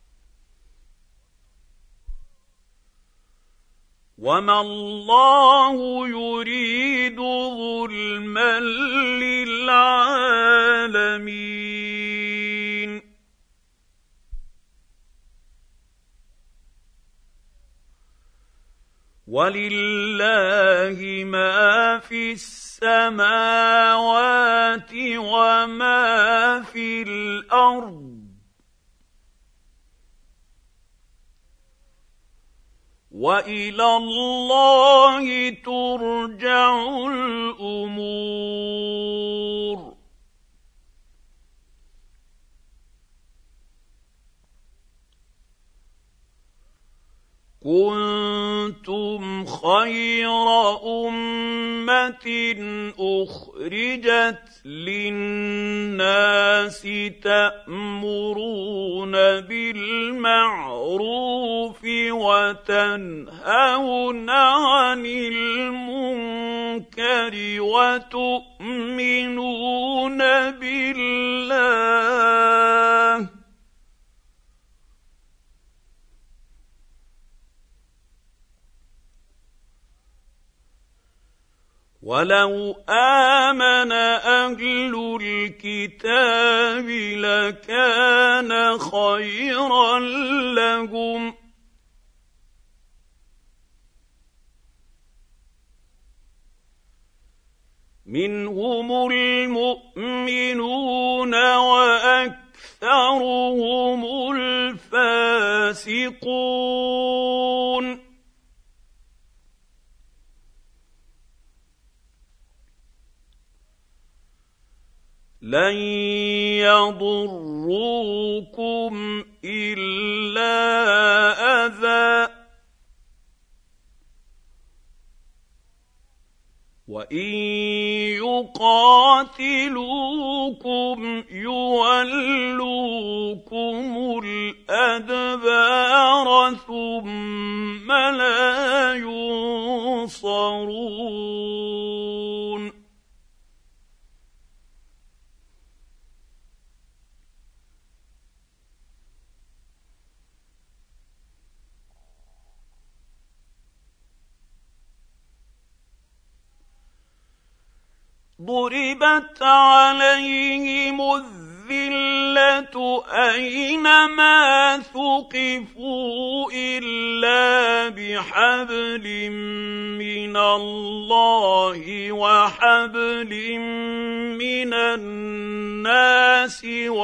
وَمَا اللَّهُ يُرِيدُ ظُلْمًا لِّلْعَالَمِينَ. وَلِلَّهِ مَا فِي السَّمَاوَاتِ وَمَا فِي الْأَرْضِ ۚ وَإِلَى اللَّهِ تُرْجَعُ الْأُمُورُ. كُنتُمْ خَيْرَ أُمَّةٍ أُخْرِجَتْ لِلنَّاسِ تَأْمُرُونَ بِالْمَعْرُوفِ وَتَنْهَوْنَ عَنِ الْمُنكَرِ وَتُؤْمِنُونَ بِاللَّهِ ۗ وَلَوْ آمَنَ أَهْلُ الْكِتَابِ لَكَانَ خَيْرًا لَّهُمْ ۚ مِنْهُمُ الْمُؤْمِنُونَ وَأَكْثَرُهُمُ الْفَاسِقُونَ. لَن يَضُرُّوكُمْ إِلَّا أَذًى ۖ وان يقاتلوكم يولوكم الادبار ثم لا ينصرون ضربت عليهم الذلة أينما ثقفوا إلا بحبل من الله وحبل من الناس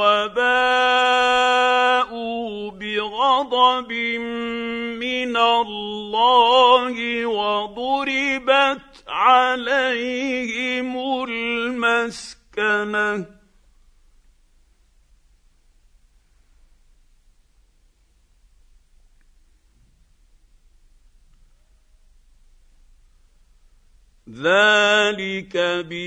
وباءوا بغضب من الله وضربت عليهم المسكنة ذلك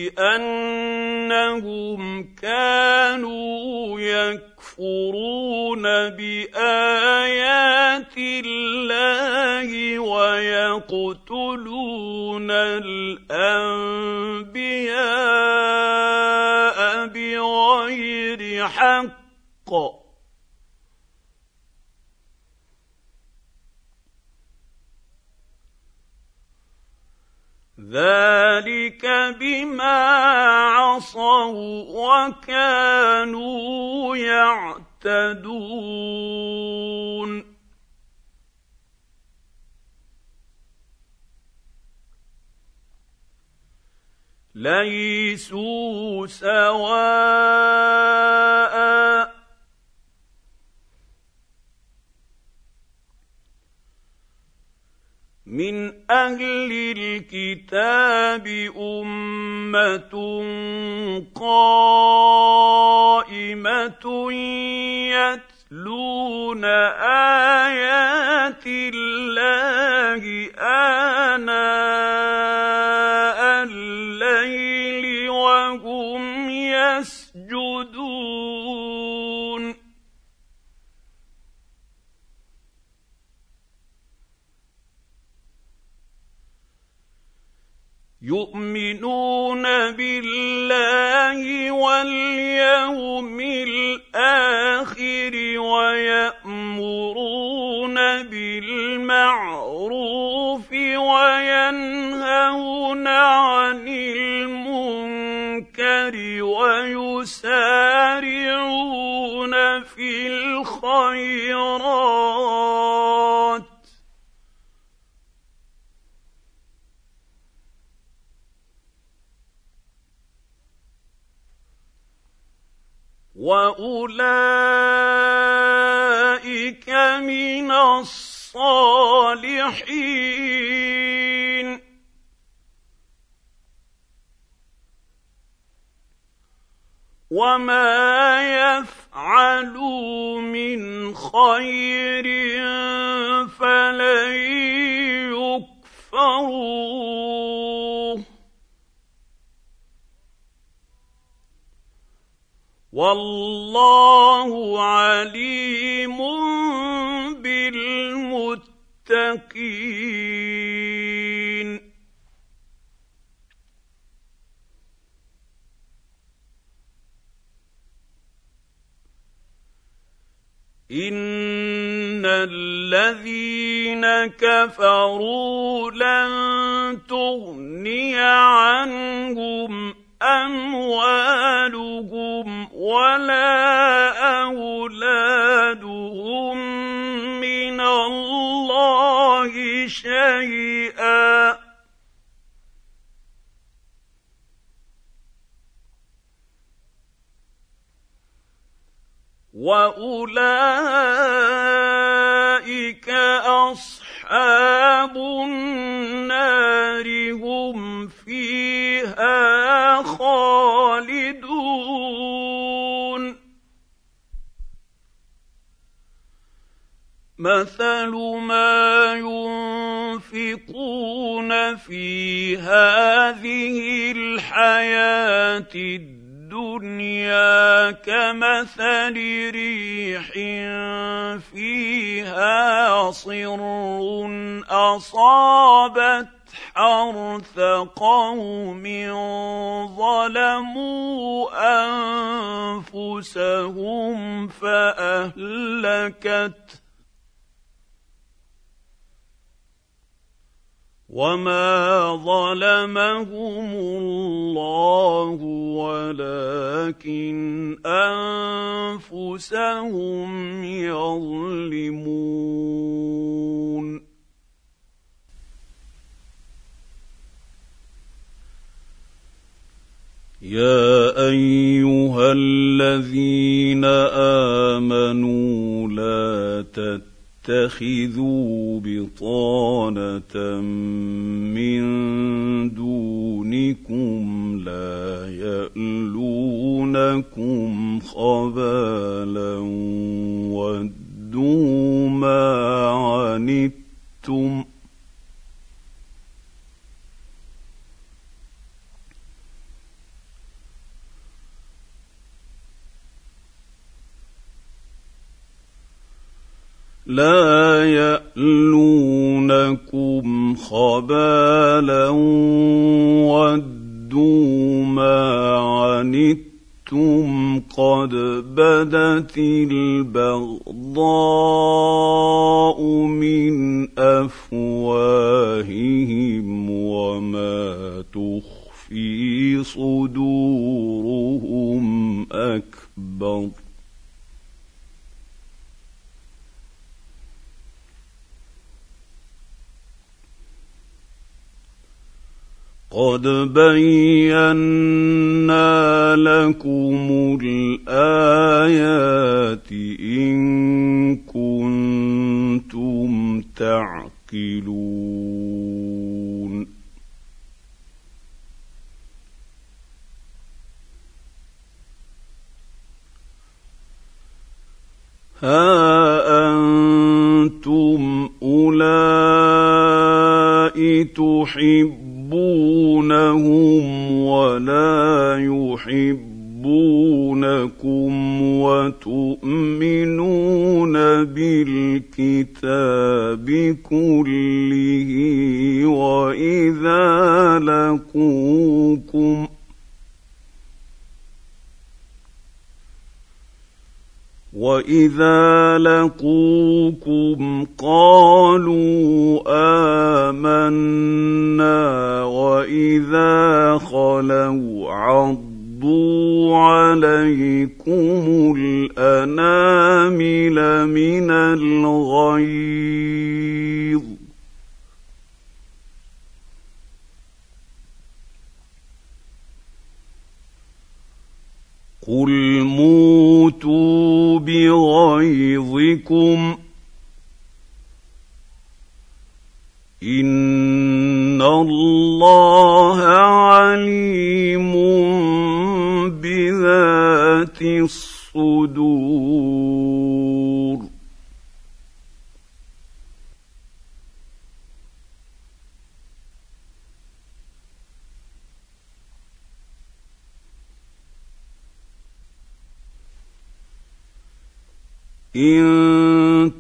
بأنهم كانوا يكفرون بآيات الله ويقتلون الأنبياء بغير حق ذلك بما عصوا وكانوا يعتدون ليسوا سواء من أهل الكتاب أمة قائمة يتلون آيات الله آناء الليل وهم يسجدون يؤمنون بالله واليوم الآخر ويأمرون بالمعروف وينهون عن المنكر ويسارعون في الخيرات وأولئك من الصالحين وما يفعلوا من خير فلن يكفروه والله عليم بالمتقين إن الذين كفروا لن تغني عنهم أموالهم ولا أولادهم من الله شيئا وأولئك أصحاب النار هم فيها خالدون مثل ما ينفقون في هذه الحياة الدنيا كمثل ريح فيها صر أصابت حرث قوم ظلموا أنفسهم فأهلكت وما ظلمهم الله ولكن أنفسهم يظلمون. يا أيها الذين آمنوا لا تتخذوا بطانة من دونكم لا يألونكم خبالا ودوا ما عنتم لا يألونكم خبالا ودوا ما عنتم قد بدت البغضاء من أفواههم وما تخفي صدورهم أكبر. قد بينا لكم الآيات إن كنتم تعقلون. ها أنتم أولئك تحبونهم ولا يحبونكم وتؤمنون بالكتاب كله وإذا لقوكم قالوا آمنا وإذا خلوا عضوا عليكم الأنامل من الغيظ قل موتوا بغيظكم إن الله عليم بذات الصدور. إن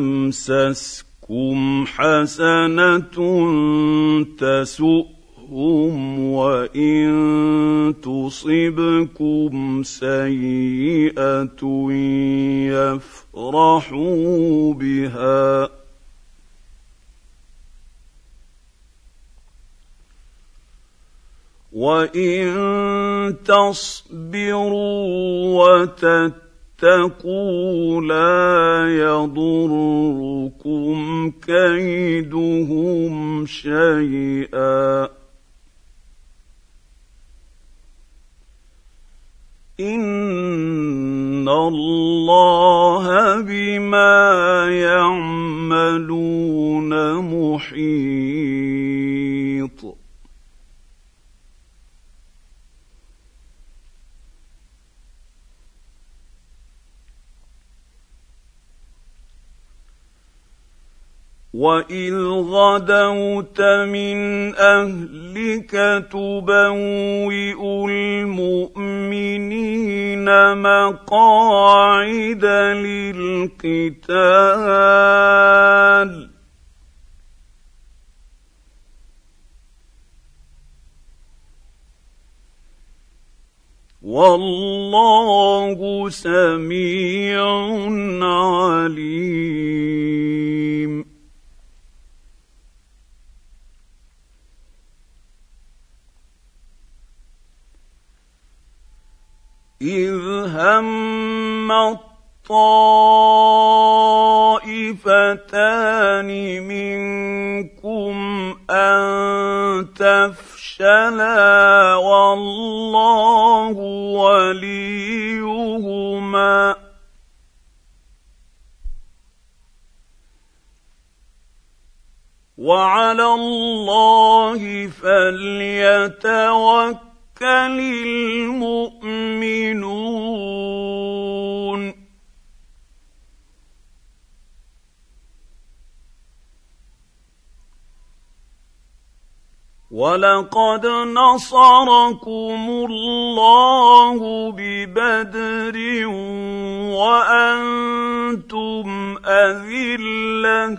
تمسسكم حسنة تسؤهم وإن تصبكم سيئة يفرحوا بها وإن تصبروا وتتقوا لا يضركم كيدهم شيئا إن الله بما يعملون محيط. وإذ غدوت من أهلك تبوئ المؤمنين مقاعد للقتال والله سميع عليم. إذ هم الطائفتان منكم أن تفشلا والله وليهما وعلى الله فليتوكل المؤمنون. ولقد نصركم الله ببدر وأنتم أذلة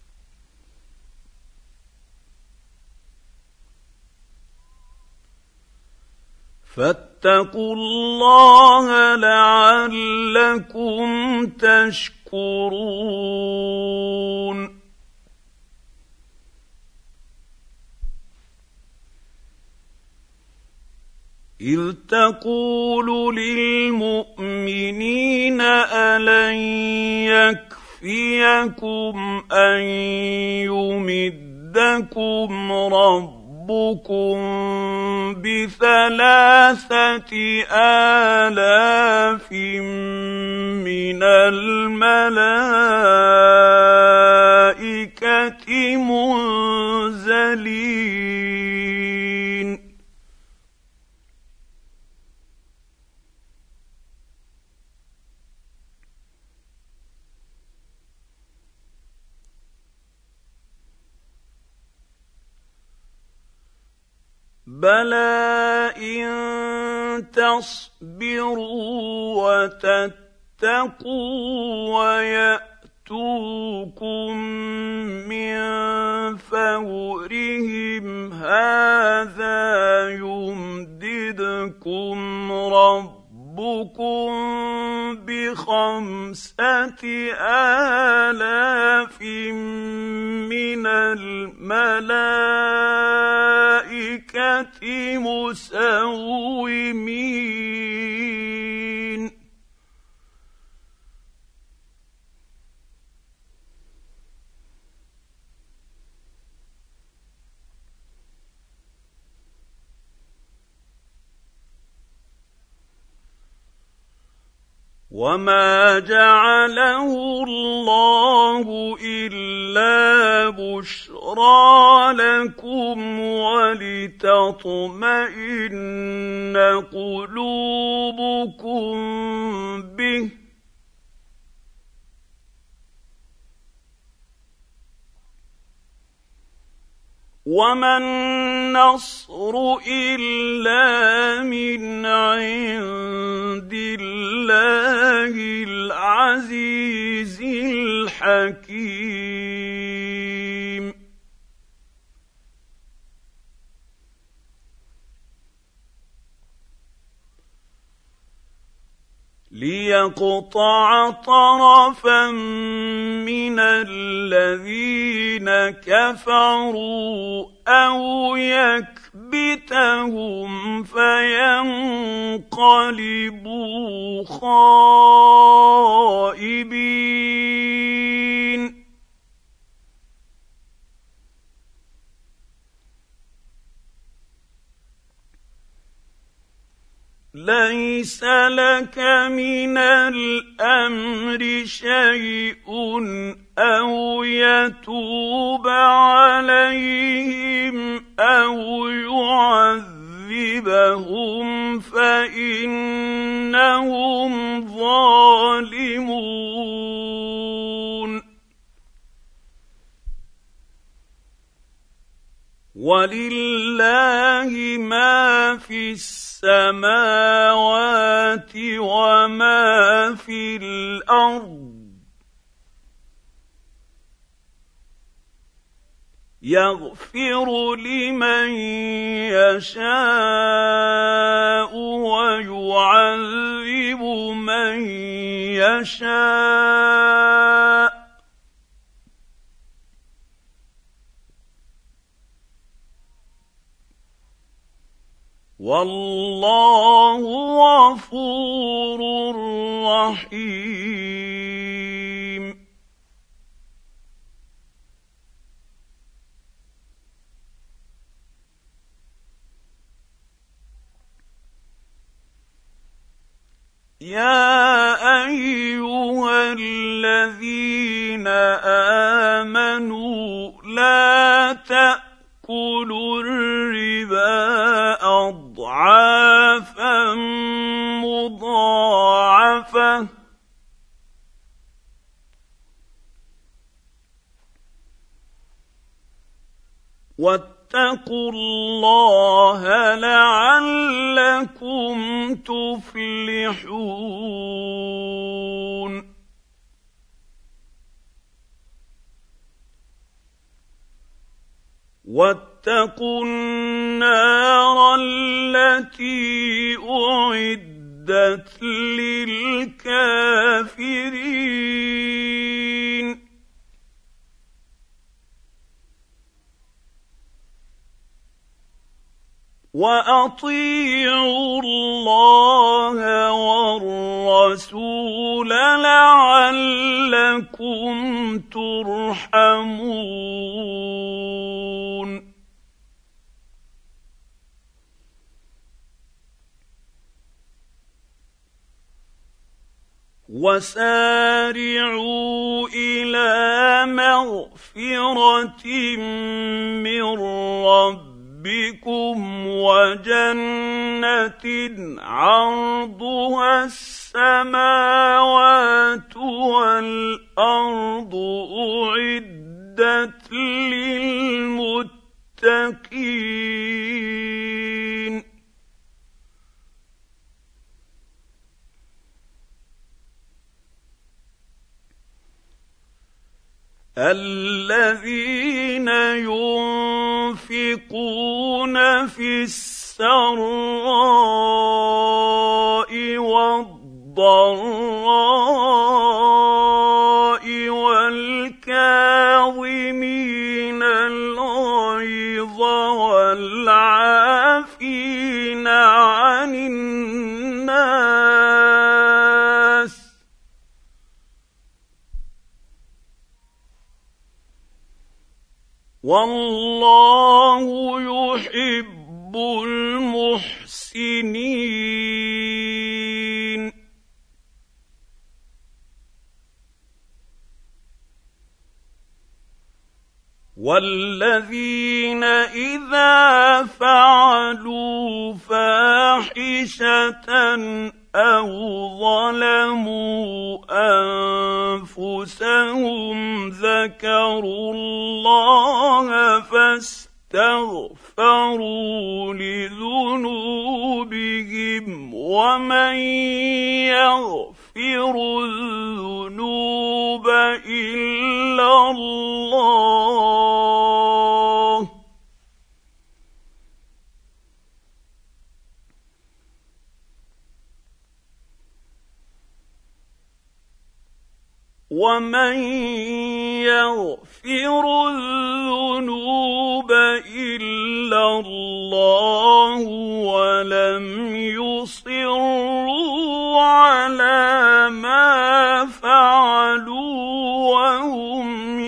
فاتقوا الله لعلكم تشكرون. إذ تقول للمؤمنين ألن يكفيكم أن يمدكم ربكم ب3,000 من الملائكة منزلين. بلى إن تصبروا وتتقوا ويأتوكم من فورهم هذا يمددكم ربكم ب5,000 من الملائكة مسومين. وما جعله الله إلا بشرى لكم ولتطمئن قلوبكم به وما النصر إلا من عند الله العزيز الحكيم. ليقطع طرفا من الذين كفروا أو يكبتهم فينقلبوا خائبين. ليس لك من الأمر شيء أو يتوب عليهم أو يعذبهم فإنهم ظالمون. ولله ما في السماوات وما في الارض يغفر لمن يشاء ويعذب من يشاء والله غفور رحيم. يا ايها الذين امنوا لا تاكلوا الربا اضعافا مضاعفه واتقوا الله لعلكم تفلحون. واتقوا النار التي اعدت للكافرين. واطيعوا الله والرسول لعلكم ترحمون. وسارعوا الى مغفرة من ربكم وجنة عرضها السماوات والأرض أعدت للمتقين. الذين ينفقون في السراء والضراء والكاظمين الغيظ والعافين عن الناس والله يحب المحسنين. والذين إذا فعلوا فاحشة أو ظلموا أنفسهم ذكروا الله فاستغفروا لذنوبهم ومن يغفر الذنوب إلا الله ومن يغفر الذنوب إلا الله ولم يصروا على ما فعلوا وهم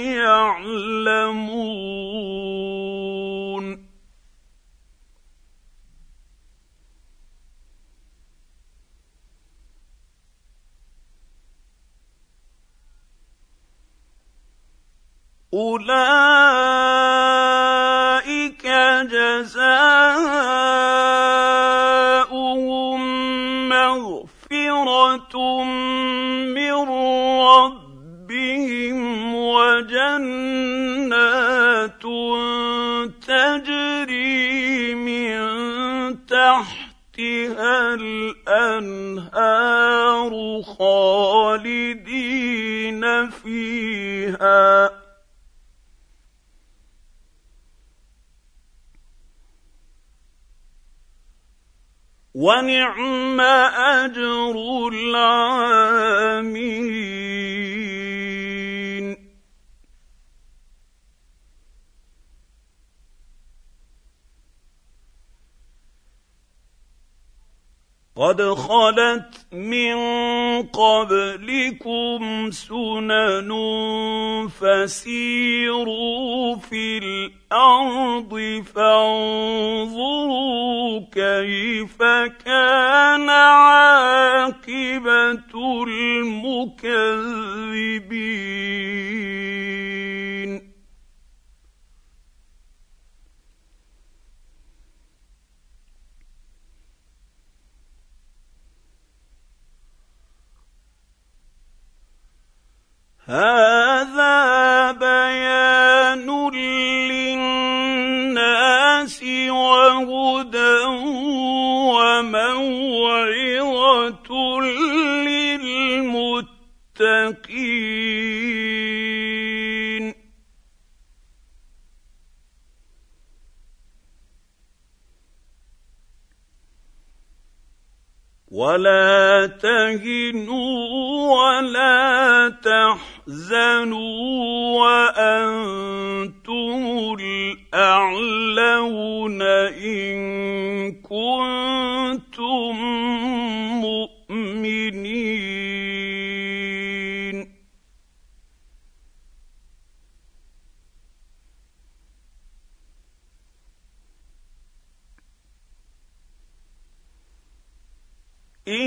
يعلمون. أولئك جزاؤهم مغفرة من ربهم وجنات تجري الانهار خالدين فيها ونعم اجر العاملين. قد خلت من قبلكم سنن فسيروا في الارض فانظروا كيف كان عاقبه المكذبين. هذا بيان للناس وهدى وموعظة للمتقين. ولا تهنوا ولا تحزنوا وأنتم الأعلون إن كنتم مؤمنين. إن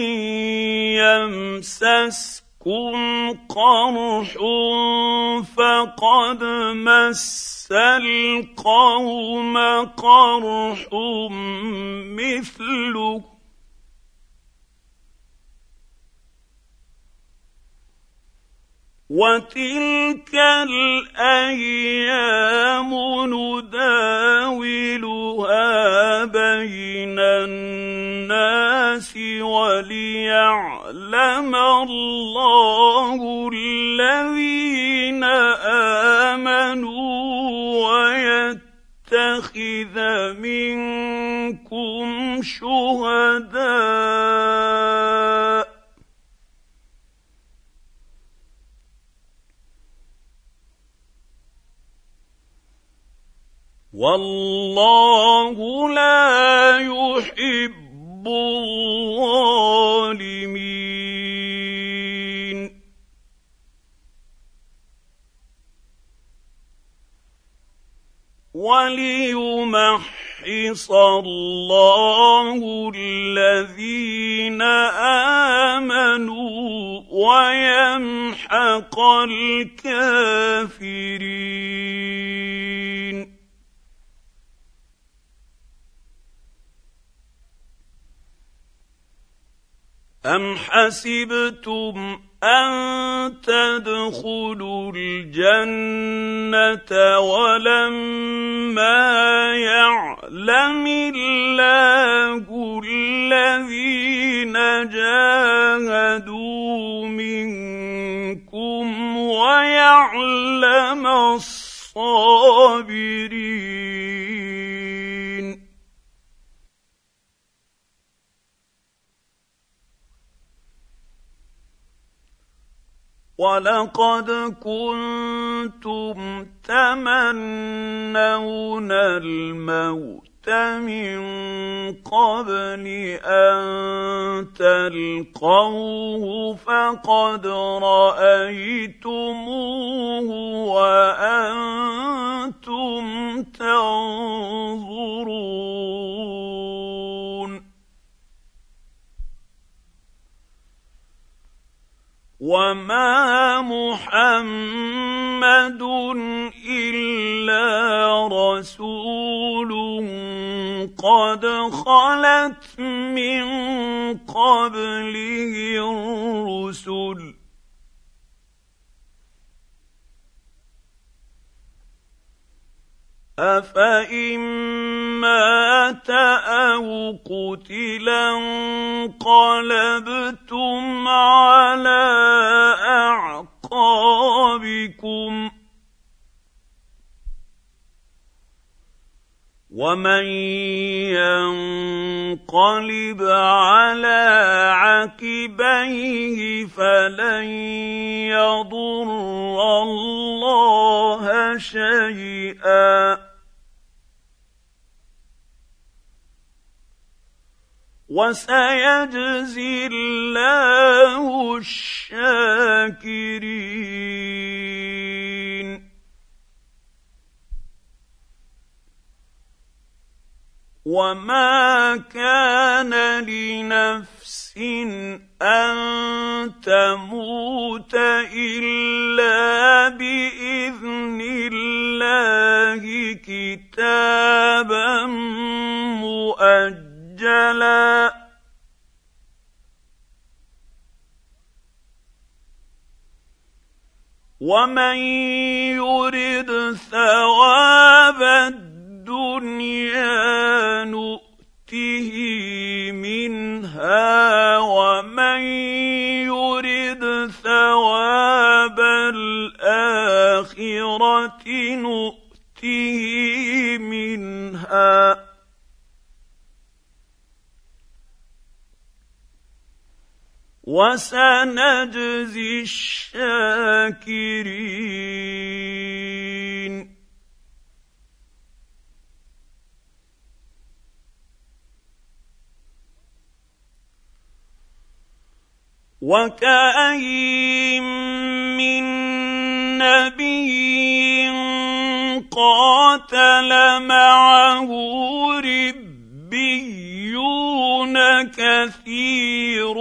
يمسسكم قرح فقد مس القوم قرح مثله وتلك الأيام نداولها بين الناس وليعلم الله الذين آمنوا ويتخذ منكم شهداء والله لا يحب الظالمين. وليمحص الله الذين آمنوا ويمحق الكافرين. أم حسبتم أن تدخلوا الجنة ولما يعلم الله الذين جاهدوا منكم ويعلم الصابرين. ولقد كنتم تمنون الموت من قبل أن تلقوه فقد رأيتموه وأنتم تنظرون. وما محمد إلا رسول قد خلت من قبله الرسل أفإن مات أو قتلا انقلبتم على أعقابكم ومن ينقلب على عقبيه فلن يضر الله شيئا وسيجزي الله الشاكرين وما كان لنفس أن تموت إلا بإذن الله كتابا مؤجلا ومن يرد ثواب الدنيا نؤته منها ومن يرد ثواب الآخرة نؤته منها وسنجزي الشاكرين وكأين من نبي قاتل معه ربيون كثير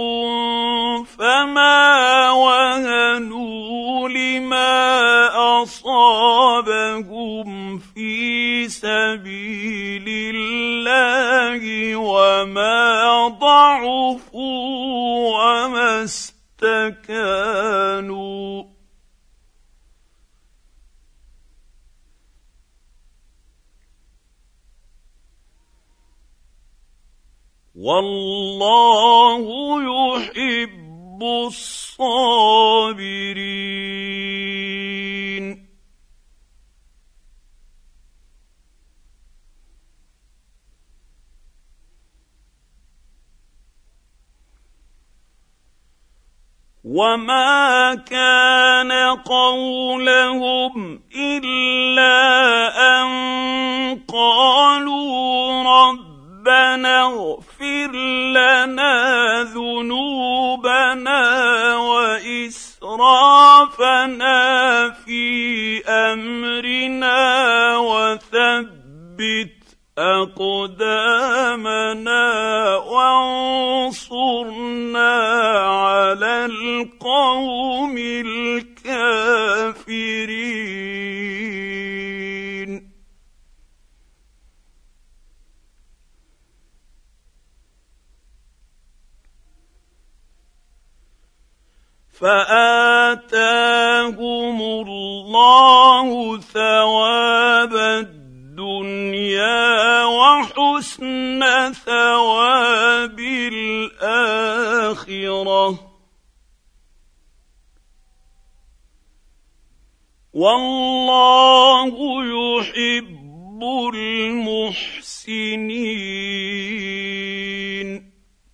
فما وهنوا لما أصابهم في سبيل الله وما ضعفوا وما استكانوا والله يحب الصابرين وما كان قولهم إلا أن قالوا ربنا اغفر لنا ذنوبنا وإسرافنا في أمرنا وثبت أقدامنا وانصرنا على القوم الكافرين فآتاهم الله ثواب الدنيا وحسن ثواب الآخرة والله يحب المحسنين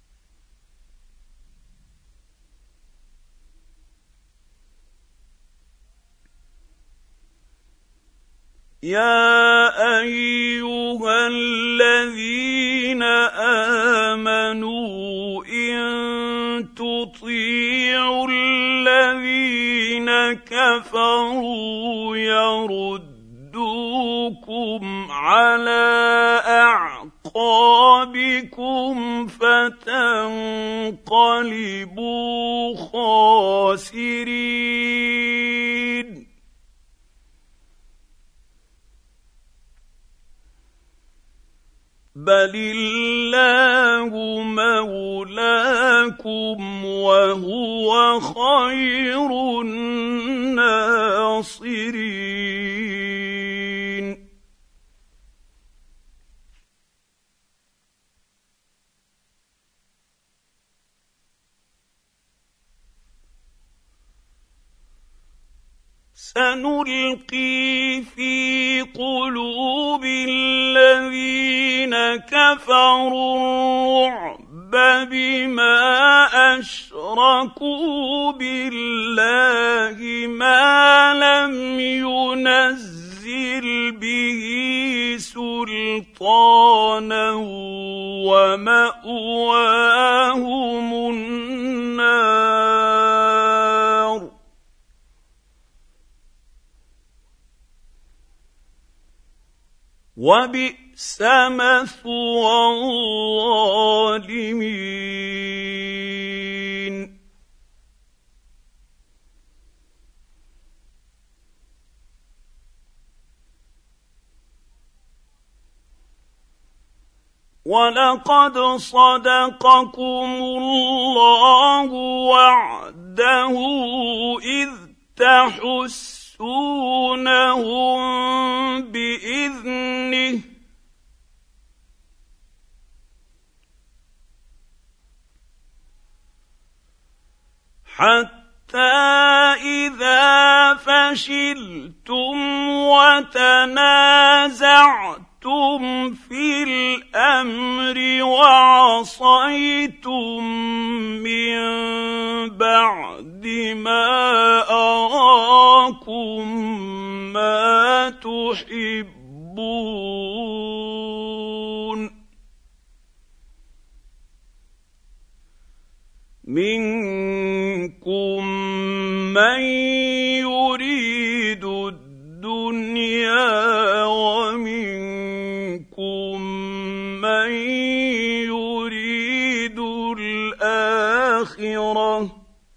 يا أيها الذين آمنوا إن تطيعوا الذين كفروا يردوكم على أعقابكم فتنقلبوا خاسرين بل الله مولاكم وهو خير الناصرين سنلقي في قلوب الذين كفروا الرعب بما أشركوا بالله ما لم ينزل به سلطانا ومأواهم النار وبئس مثوى الظالمين ولقد صدقكم الله وعده إذ تحسونهم بإذنه حتى إذا فشلتم وتنازعتم في الأمر وعصيتم من بعد ما أراكم ما تحبون منكم من يريد الدنيا ومنكم من يريد الآخرة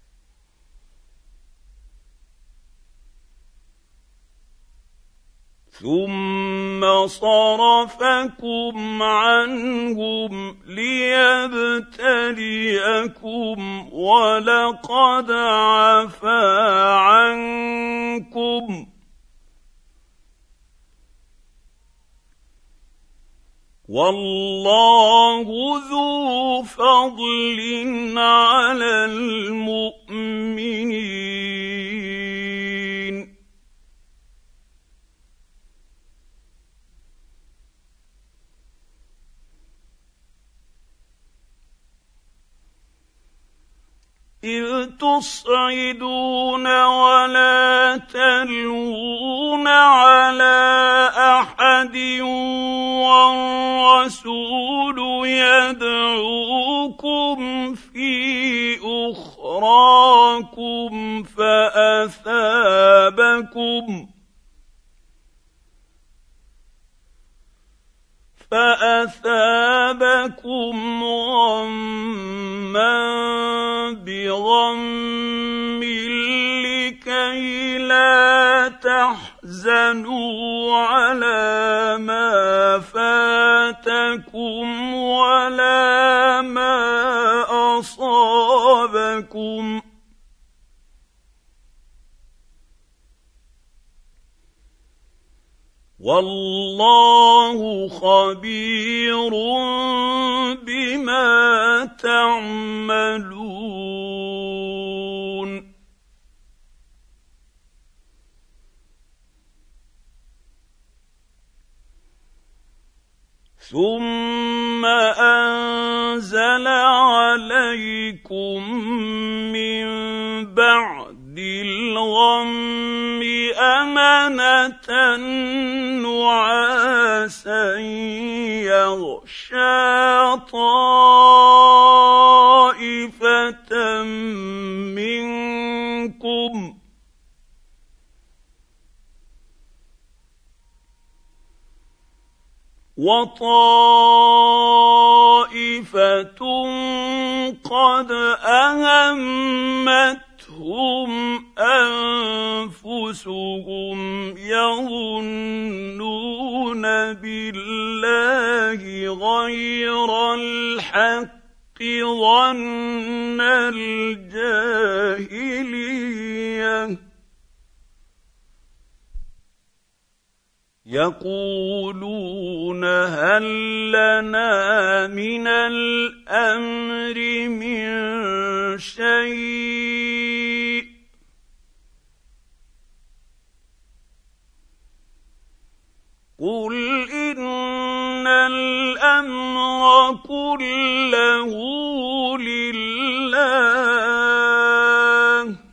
ثم صرفكم عنهم ليبتليكم ولقد عفا عنكم والله ذو فضل على المؤمنين إذ تصعدون ولا تلوون على أحد والرسول يدعوكم في أخراكم فأثابكم غما بغم لكي لا تحزنوا على ما فاتكم ولا ما أصابكم والله خبير بما تعملون ثم أنزل عليكم من بعد الغم أمنة نعاسا يغشى طائفة منكم وطائفة قد أهمتهم أنفسهم يظنون بالله غير الحق ظن الجاهلية يقولون هل لنا من الأمر من شيء الامر كله لله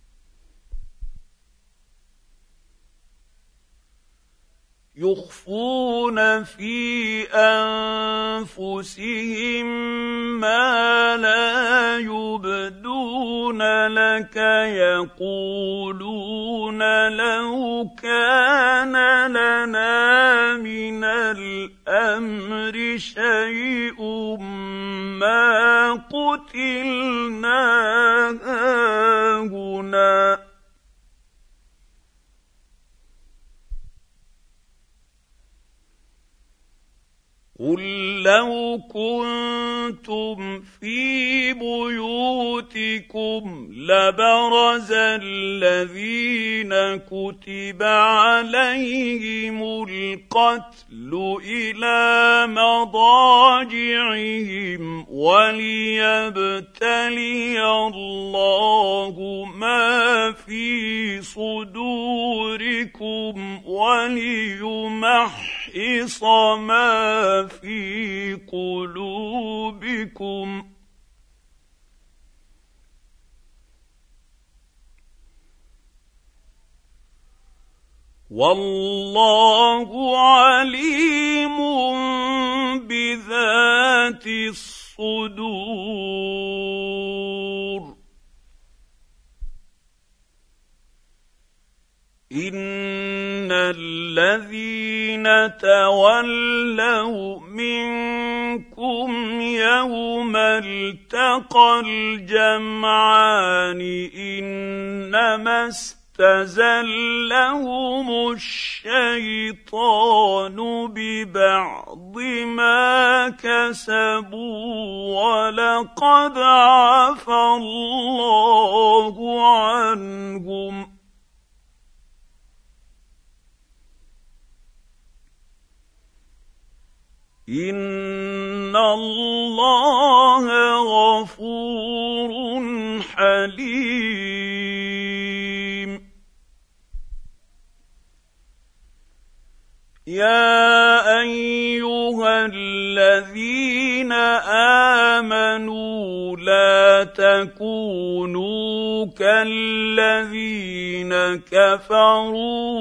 يخفون في انفسهم ما لا يبدون لك يقولون لو كان لنا من الامر شيء ما قتلنا هاهنا قل لو كنتم في بيوتكم لبرز الذين كتب عليهم القتل إلى مضاجعهم وليبتلي الله ما في صدوركم وليمحص ما في قلوبكم والله عليم بذات الصدور إن الذين تولوا منكم يوم التقى الجمعان إنما استزلهم الشيطان ببعض ما كسبوا ولقد عفى الله عنهم إن الله غفور حليم يا أيها الذين آمنوا لا تكونوا كالذين كفروا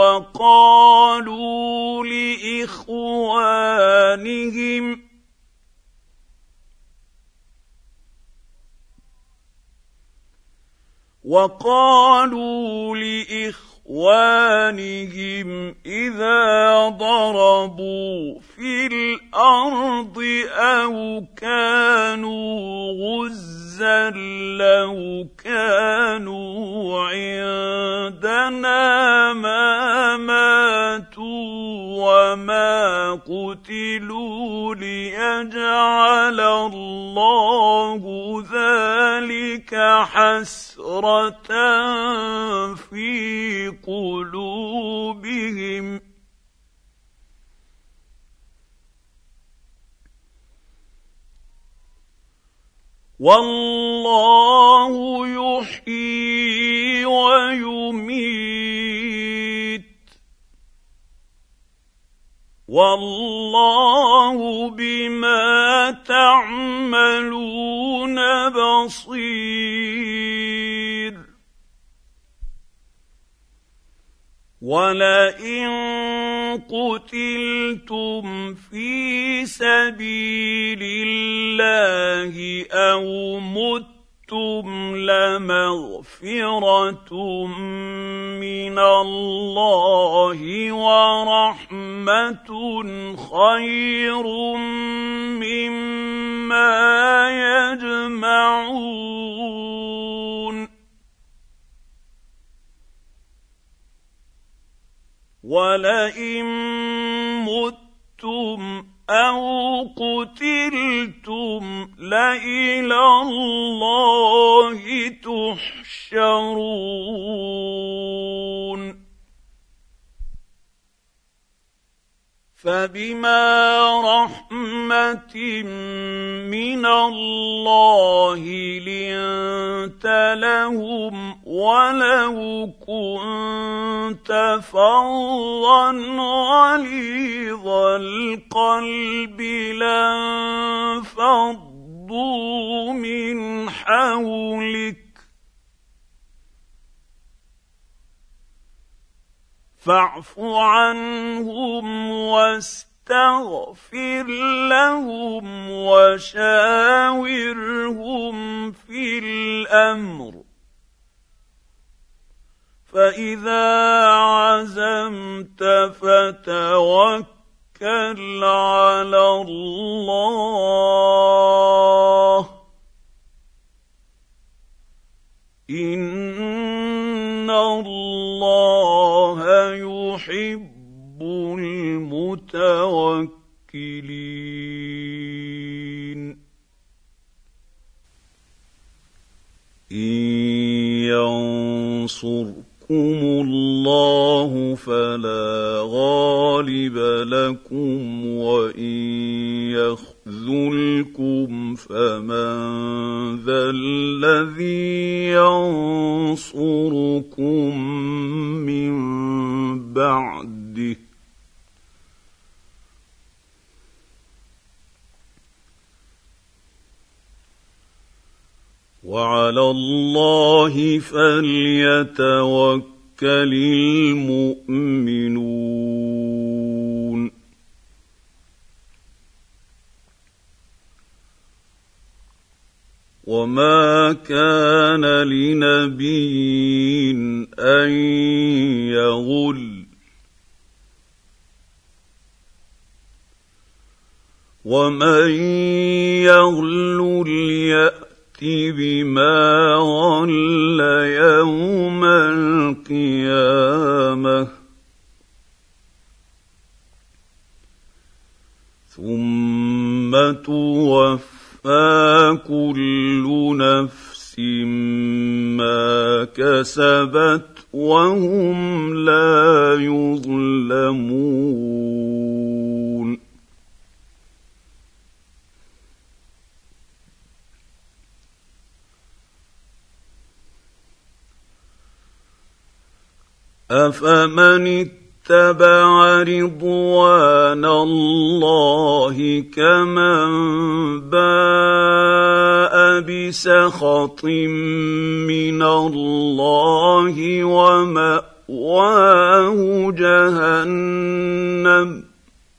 وقالوا لإخوانهم إذا ضربوا في الأرض أو كانوا غزا لو كانوا عندنا ما ماتوا وما قتلوا ليجعل الله ذلك حسرة في قلوبهم والله يحيي ويميت والله بما تعملون بصير ولئن قتلتم في سبيل الله أو متم لمغفرة من الله ورحمة خير مما يجمعون ولئن متم أو قتلتم لإلى الله تحشرون فبما رحمة من الله لنت لهم ولو كنت فظا غليظ القلب لانفضوا من حولك فاعف عنهم واستغفر لهم وشاورهم في الأمر فإذا عزمت فتوكل على الله إن الله يحب المتوكلين إن ينصركم الله فلا غالب لكم وإن يخذلكم فمن ذا الذي ينصركم من بعده وعلى الله فليتوكل المؤمنون وما كان لنبي أن يغل ومن يغل ليأت بما غل يوم القيامة ثم توفى كل نفس ما كسبت وهم لا يظلمون أفمن اتبع رضوان الله كمن باء بسخط من الله ومأواه جهنم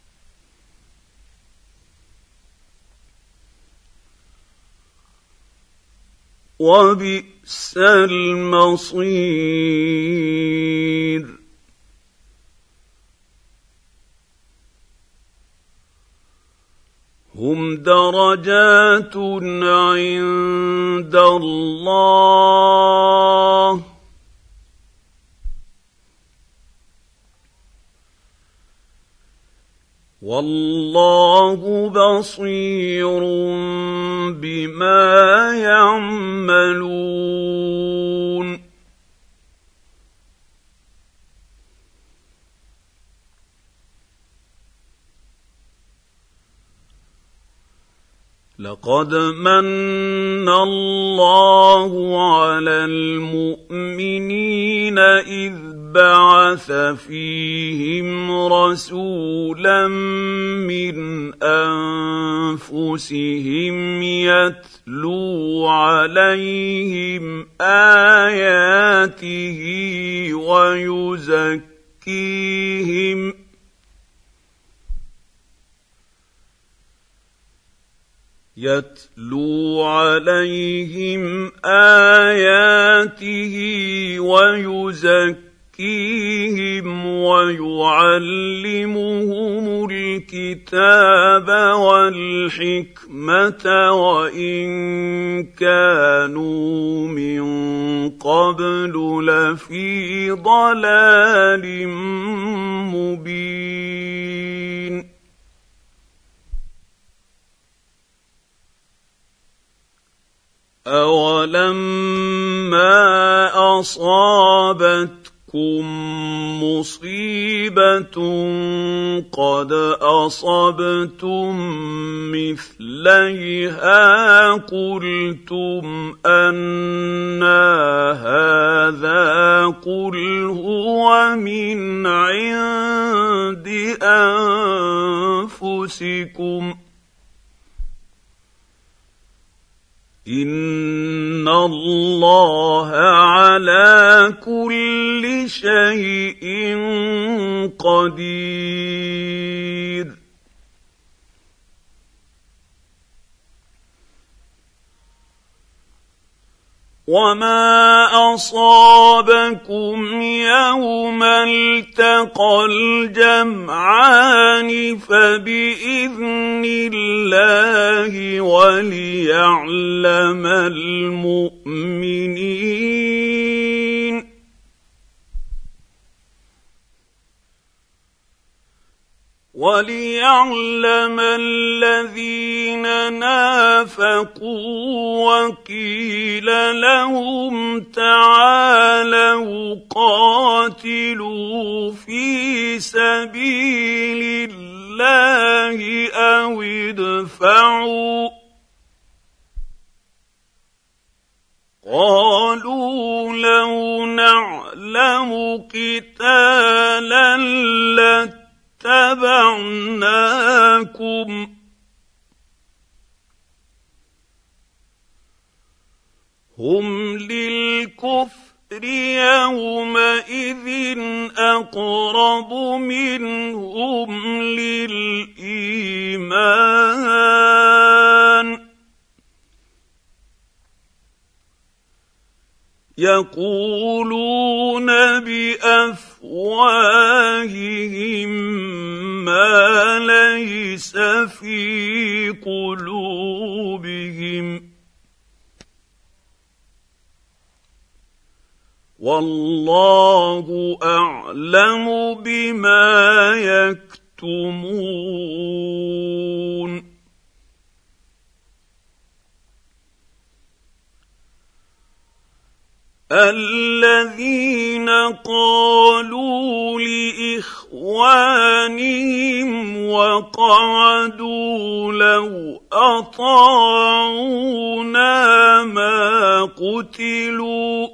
وبئس المصير هم درجات عند الله والله بصير بما يعملون لقد من الله على المؤمنين إذ بعث فيهم رسولا من أنفسهم يتلو عليهم آياته ويزكيهم ويعلمهم الكتاب والحكمة وإن كانوا من قبل لفي ضلال مبين أولما أصابتكم مصيبة قد أصبتم مثليها قلتم أنى هذا قل هو من عند أنفسكم إن الله على كل شيء قدير وما أصابكم يوم التقى الجمعان فبإذن الله وليعلم المؤمنين وليعلم الذين نافقوا وقيل لهم تعالوا قاتلوا في سبيل الله أو ادفعوا قالوا لو نعلم قتالا لاتبعناكم هم للكفر يومئذ أقرب منهم للإيمان يقولون بأفواههم ما ليس في قلوبهم والله أعلم بما يكتمون الذين قالوا لإخوانهم وقعدوا لو أطاعونا ما قتلوا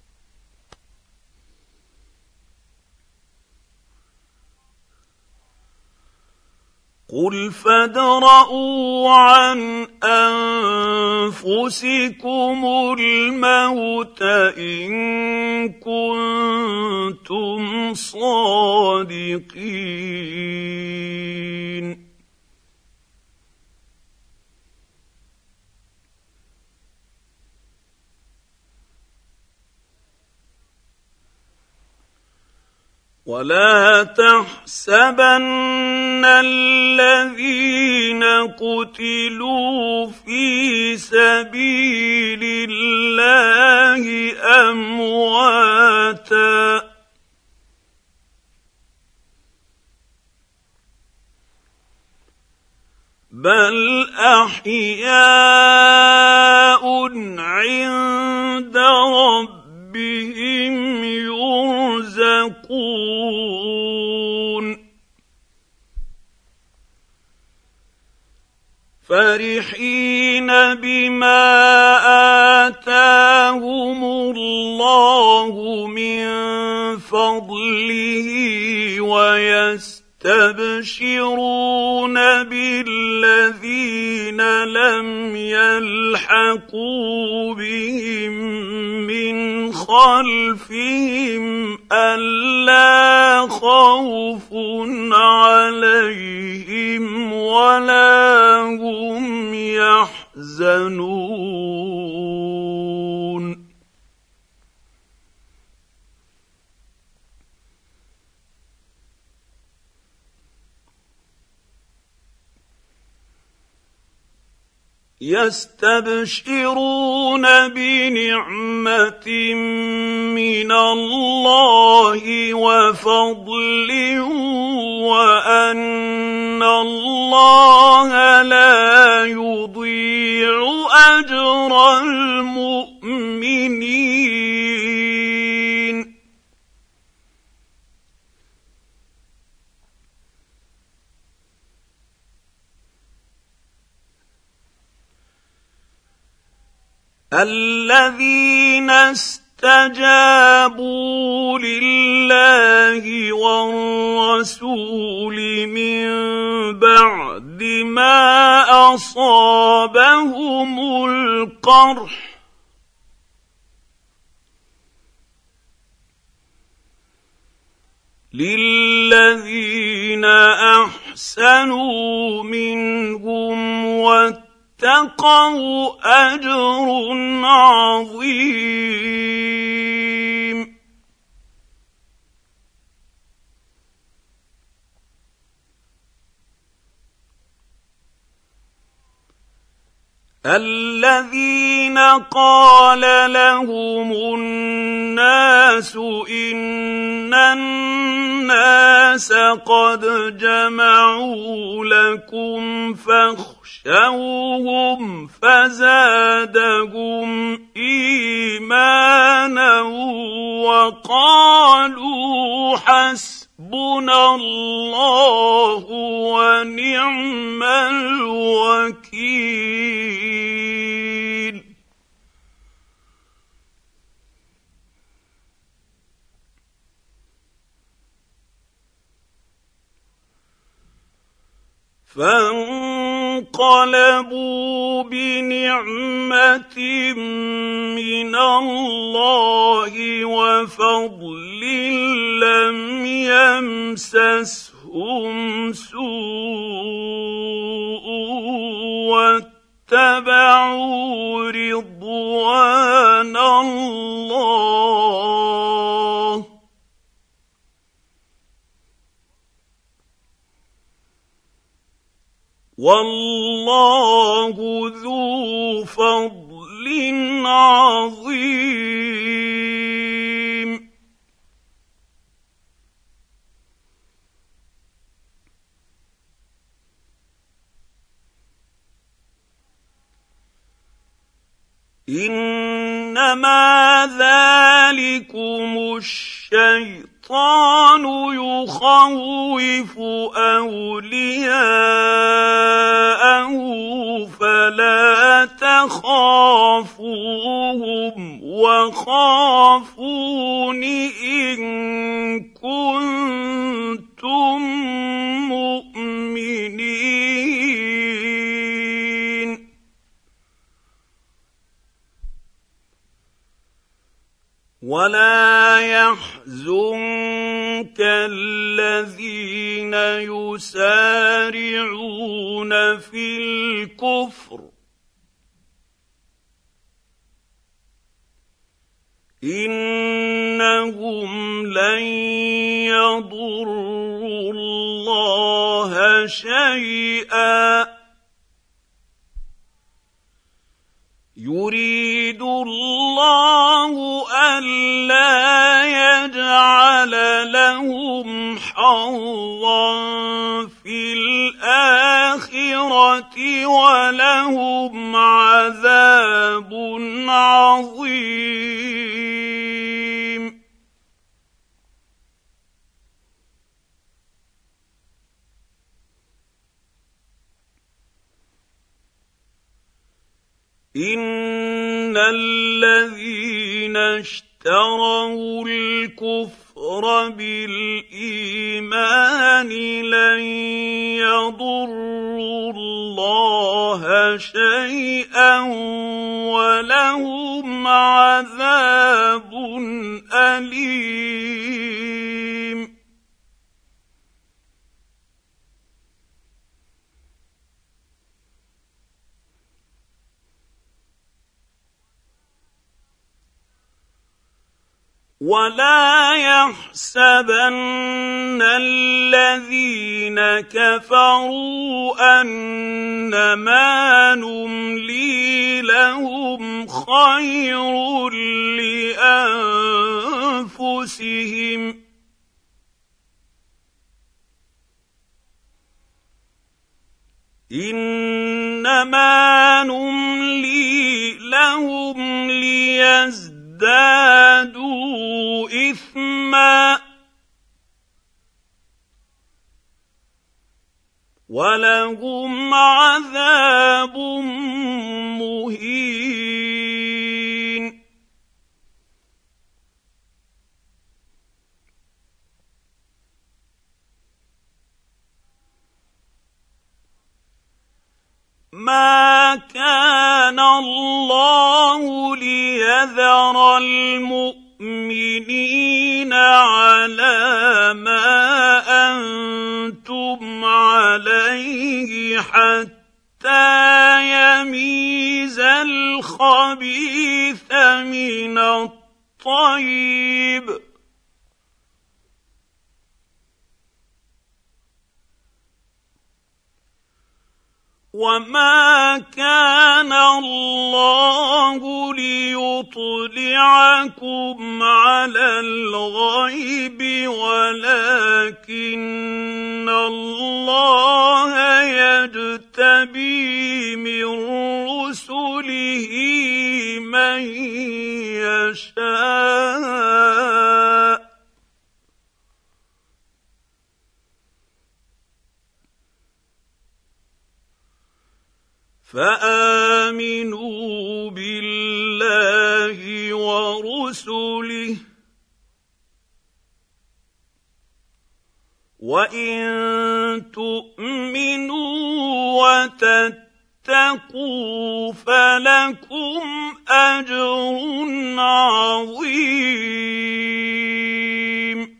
قل فادرءوا عن أنفسكم الموت إن كنتم صادقين ولا تحسبن الذين قتلوا في سبيل الله أمواتا بل أحياء عند ربهم يرزقون فرحين بما آتاهم الله من فضله ويستبشرون بالذين لم يلحقوا بهم من خلفهم ألا خوف عليهم ولا هم يحزنون يستبشرون بنعمة من الله وفضل وأن الله لا يضيع أجر المؤمنين الذين استجابوا لله والرسول من بعد ما أصابهم القرح للذين أحسنوا منهم واتقوا أجر عظيم. الذين قال لهم الناس إن الناس قد جمعوا لكم فاخشوهم فزادهم إيمانا وقالوا حسبنا الله ونعم الوكيل. فانقلبوا بنعمة من الله وفضل لم يمسسهم سوء واتبعوا رضوان الله والله ذو فضل عظيم. إنما ذلكم الشيطان يخوف أولياءه فلا تخافوهم وخافون إن كنتم مؤمنين. ولا يحزنك الذين يسارعون في الكفر إنهم لن يضروا الله شيئا يريد الله ألا يجعل لهم حظا في الآخرة ولهم عذاب عظيم. إن الذين اشتروا الكفر بالإيمان لن يضروا الله شيئا ولهم عذاب أليم. ولا يحسبن الذين كفروا أنما نملي لهم خير لأنفسهم إنما نملي لهم ليزدادوا إثما ولهم عذاب مهين. وَنَذَرَ الْمُؤْمِنِينَ عَلَىٰ مَا أَنتُمْ عَلَيْهِ حَتَّىٰ يَمِيزَ الْخَبِيثَ مِنَ الطَّيِّبِ ۗ وَمَا كَانَ اللَّهُ لِيُطْلِعَكُمْ عَلَى الْغَيْبِ وَلَٰكِنَّ اللَّهَ يَجْتَبِي مِن رُّسُلِهِ مَن يَشَاءُ ۖ فَآمِنُوا بِاللَّهِ وَرُسُلِهِ ۚ وَإِن تُؤْمِنُوا وَتَتَّقُوا فَلَكُمْ أَجْرٌ عَظِيمٌ.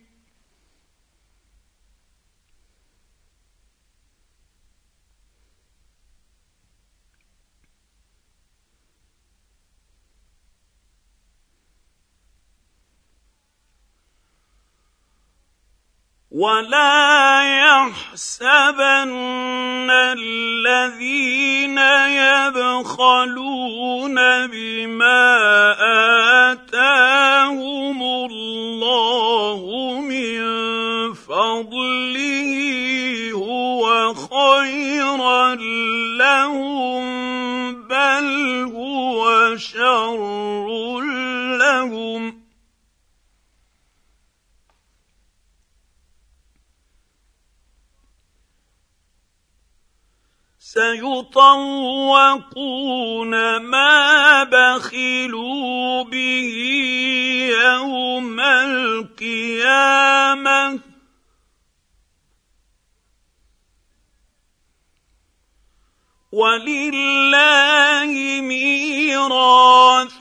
وَلَا يَحْسَبَنَّ الَّذِينَ يَبْخَلُونَ بِمَا آتَاهُمُ اللَّهُ مِن فَضْلِهِ هُوَ خَيْرًا لَّهُم، بَلْ هُوَ شَرٌّ لَّهُمْ، سَيُطَوَّقُونَ مَا بَخِلُوا بِهِ يَوْمَ الْقِيَامَةِ ۗ وَلِلَّهِ مِيرَاثُ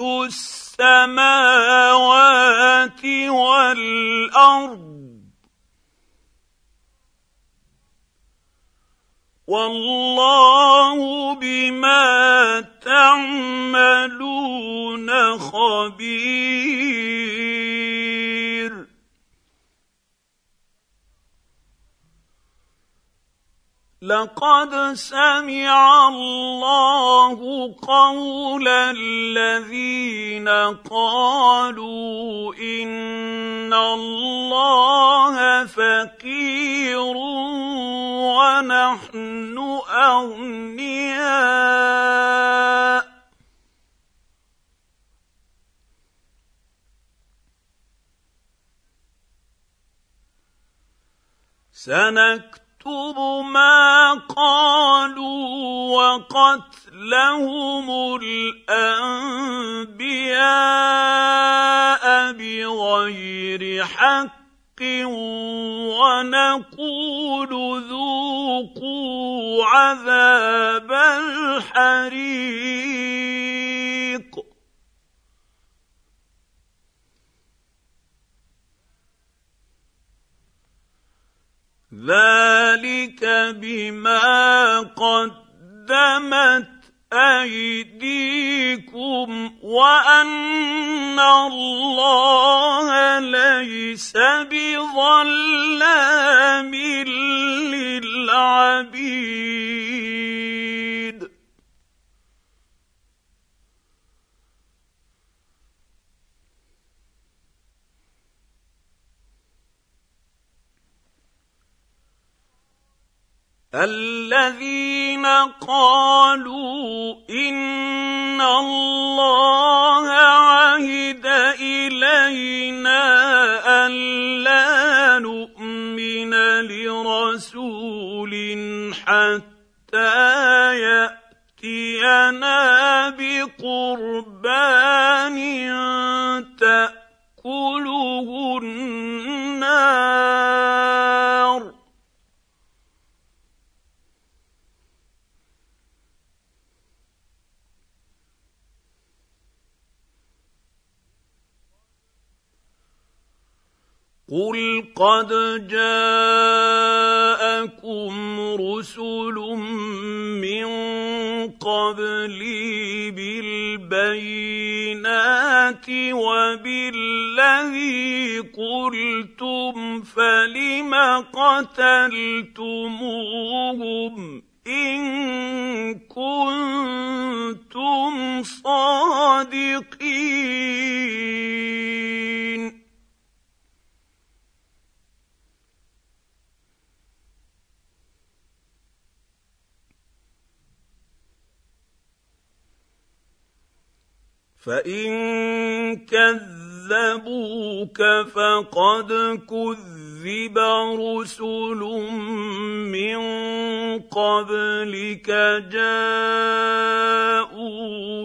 السَّمَاوَاتِ وَالْأَرْضِ، وَاللَّهُ بِمَا تَعْمَلُونَ خَبِيرٌ. لَقَدْ سَمِعَ اللَّهُ قَوْلَ الَّذِينَ قَالُوا إِنَّ اللَّهَ فَقِيرٌ وَنَحْنُ أَغْنِيَاءُ ۘ سَنَكْتُبُ مَا قَالُوا وَقَتْلَهُمُ الْأَنبِيَاءَ بِغَيْرِ حَقٍّ وَنَقُولُ ذُوقُوا عَذَابَ الْحَرِيقِ. ذَلِكَ بِمَا قَدَّمَتْ أَيْدِيكُمْ وَأَنَّ اللَّهَ لَيْسَ بِظَلَّامٍ لِّلْعَبِيدِ. الَّذِينَ قَالُوا إِنَّ اللَّهَ عَهِدَ إِلَيْنَا أَلَّا نُؤْمِنَ لِرَسُولٍ حَتَّىٰ يَأْتِيَنَا بِقُرْبَانٍ تَأْكُلُهُ النَّارُ قل قد جاءكم رسل من قبلي بالبينات وبالذي قلتم فلم قتلتموهم إن كنتم صادقين فإن كذبوك فقد كذب رسل من قبلك جاءوا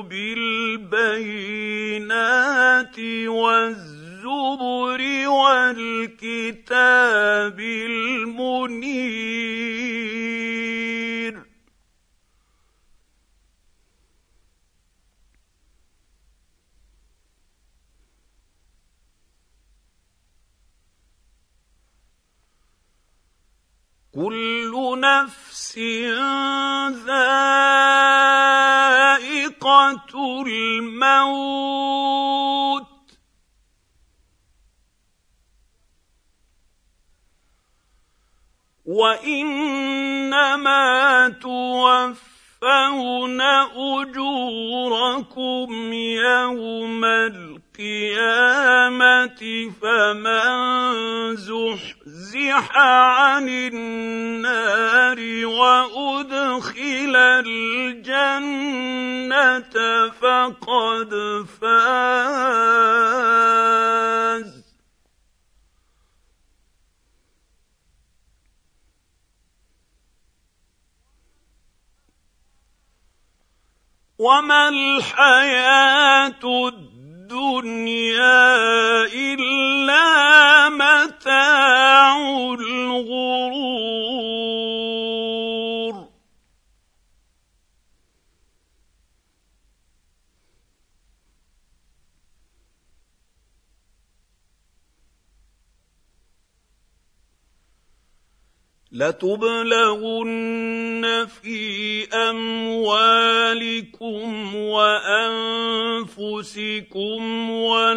بالبينات والزبر والكتاب المنير كل نفس ذائقة الموت وإنما توفون أجوركم يوم القيامة فمن زحزح عن النار وأدخل الجنة فقد فاز وما الحياة الدنيا إلا متاع الغرور لتبلغن في أموالكم وأنفسكم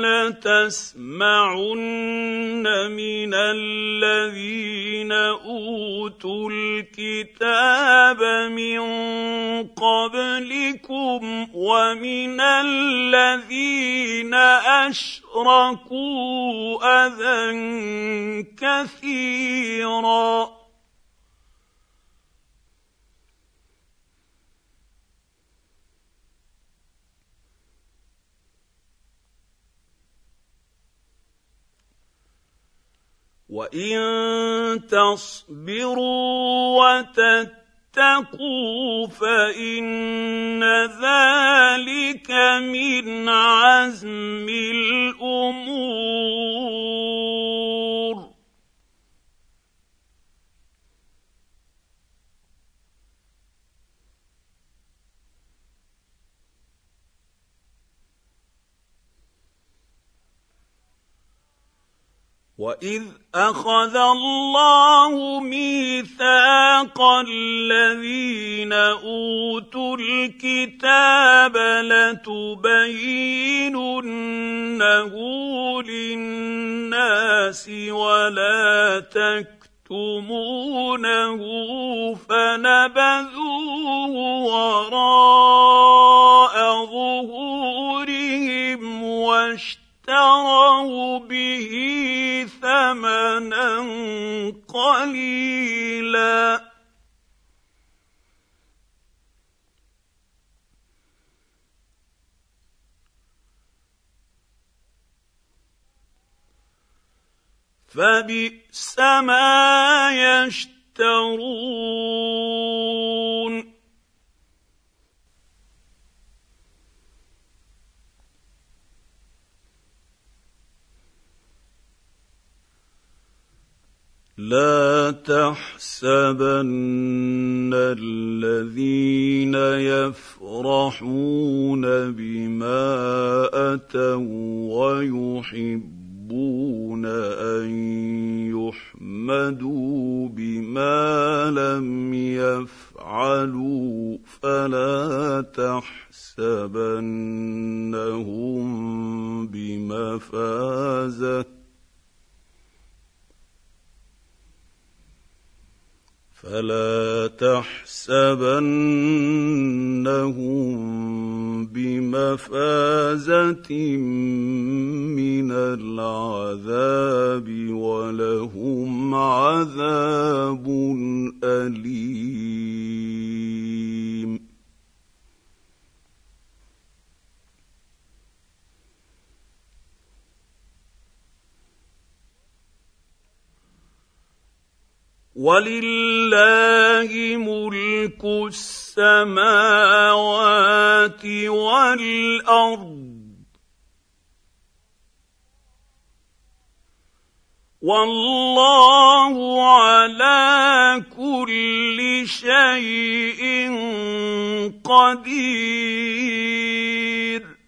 ولتسمعن من الذين أوتوا الكتاب من قبلكم ومن الذين أشركوا أذى كثيرا وَإِن تَصْبِرُوا وَتَتَّقُوا فَإِنَّ ذَلِكَ مِنْ عَزْمِ الْأُمُورِ وَإِذْ أَخَذَ اللَّهُ مِيثَاقَ الَّذِينَ أُوتُوا الْكِتَابَ لَتُبَيِّنُنَّهُ لِلنَّاسِ وَلَا تَكْتُمُونَهُ فَنَبَذُوهُ وَرَاءَ ظُهُورِهِمْ وَاشْتَرَوْا بِهِ ثَمَنًا قَلِيلًا فَبِئْسَ مَا يَشْتَرُونَ لا تحسبن الذين يفرحون بما أتوا ويحبون يحبون أن يحمدوا بما لم يفعلوا فلا تحسبنهم بمفازة من العذاب ولهم عذاب أليم. ولله ملك السماوات والأرض والله على كل شيء قدير.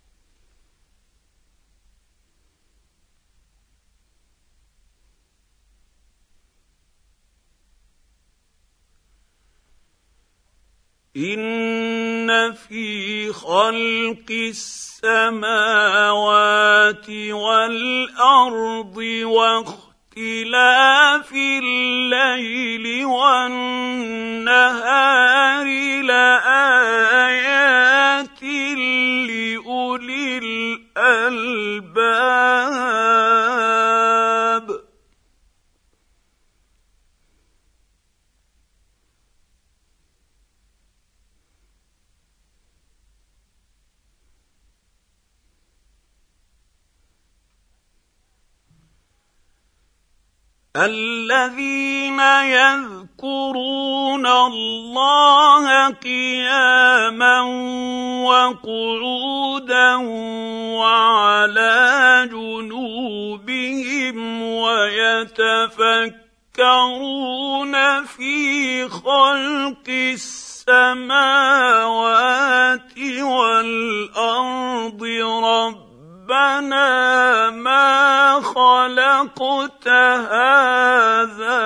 إن في خلق السماوات والأرض واختلاف الليل والنهار لآيات لأولي الألباب. الذين يذكرون الله قياما وقعودا وعلى جنوبهم ويتفكرون في خلق السماوات والأرض ربنا ما خلقت هذا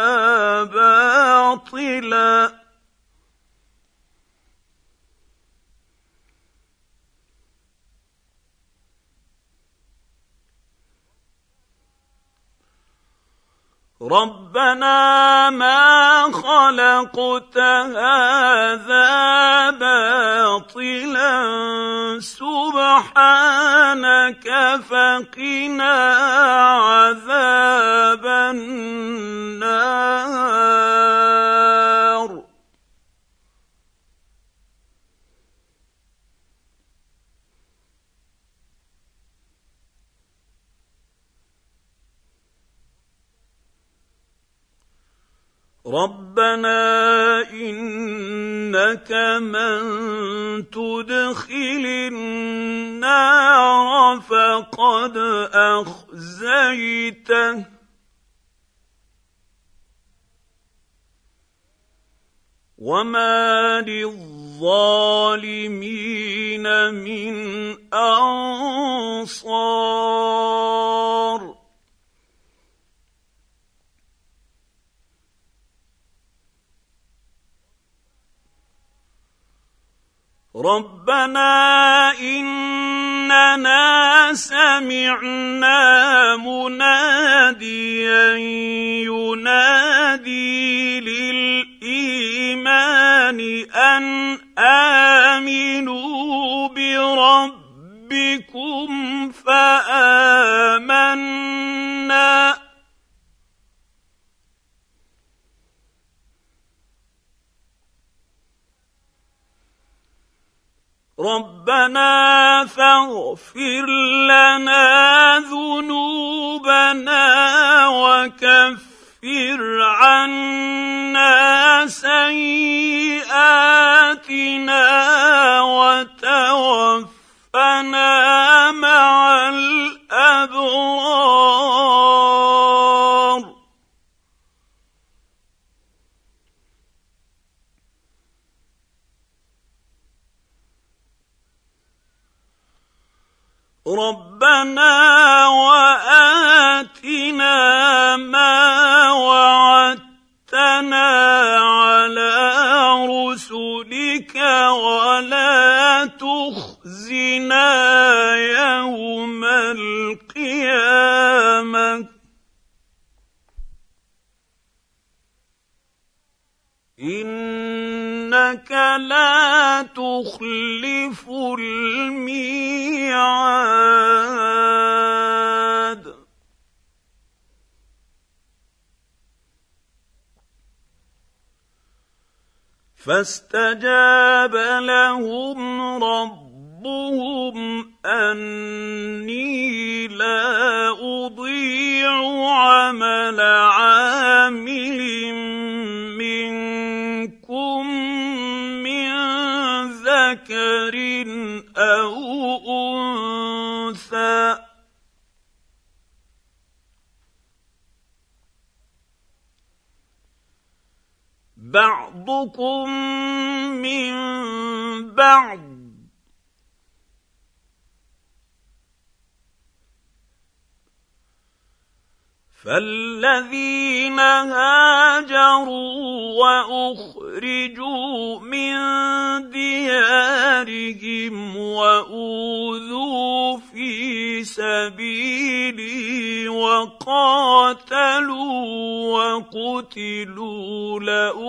باطلا ربنا ما خلقت هذا باطلا سبحانك فقنا عذاب النار. ربنا إنك من تدخل النار فقد أخزيته وما للظالمين من أنصار. ربنا إننا سمعنا مناديا ينادي للإيمان أن آمنوا بربكم فآمنا ربنا فاغفر لنا ذنوبنا وكفر عنا سيئاتنا وتوفنا مع الأبرار. ربنا وآتنا ما وعدتنا على رسلك ولا تخزنا يوم القيامة إنك لا تخلف الميعاد فاستجاب لهم ربهم أني لا أضيع عمل عامل منكم من ذكر أو أنثى بعضكم من بعض فالذين هاجروا وأخرجوا من ديارهم وأوذوا في سبيلي وقاتلوا وقتلوا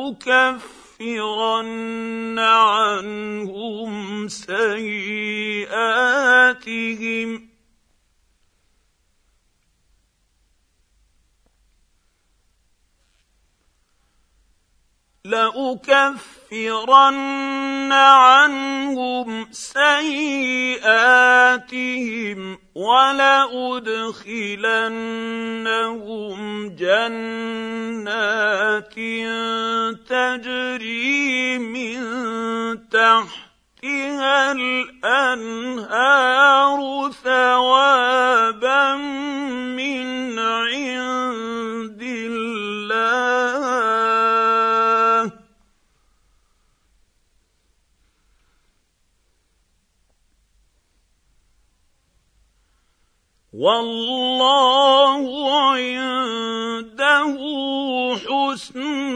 لأكفرن عنهم سيئاتهم ولأدخلنهم جنات تجري من تحتها الأنهار ثوابا من عند الله والله عنده حسن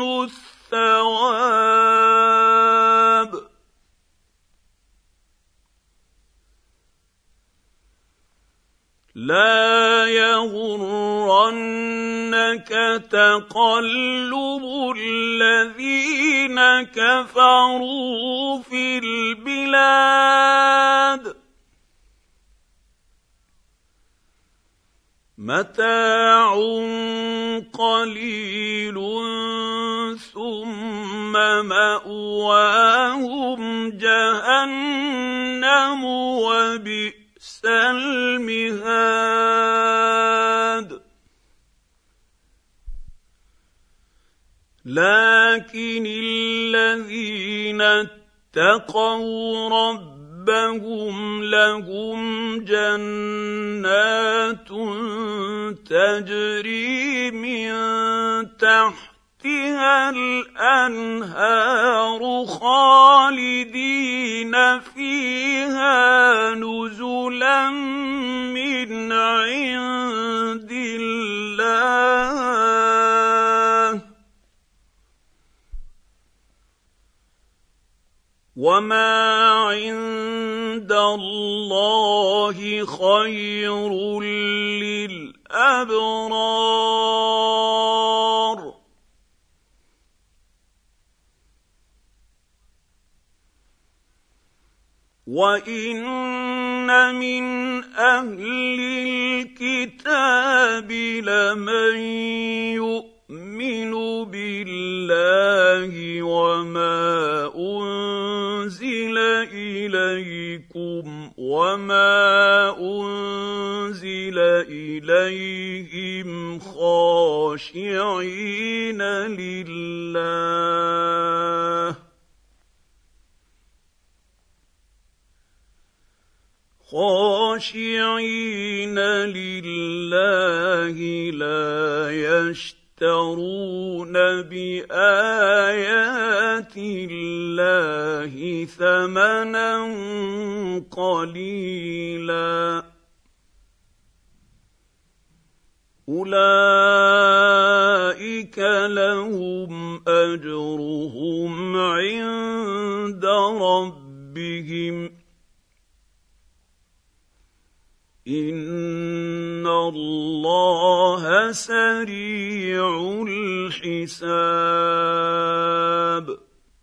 الثواب لا يغرنك تقلب الذين كفروا في البلاد متاع قليل ثم مأواهم جهنم وبئس المهاد لكن الذين اتقوا ربهم لهم جنات تجري من تحتها الأنهار خالدين فيها نزلا من عند الله وما عند الله خير للأبرار وإن من أهل الكتاب لمن يؤمن بالله وما أنزل إليكم وما أنزل إليهم خاشعين لله لا يشترون بآيات الله ثمنا قليلا أولئك لهم أجرهم عند ربهم إن الله سريع الحساب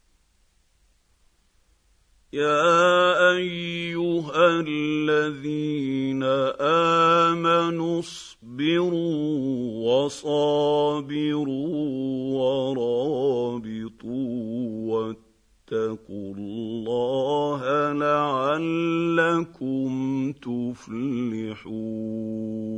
يا أيها الذين آمنوا اصبروا وصابروا ورابطوا واتقوا الله لعلكم تفلحون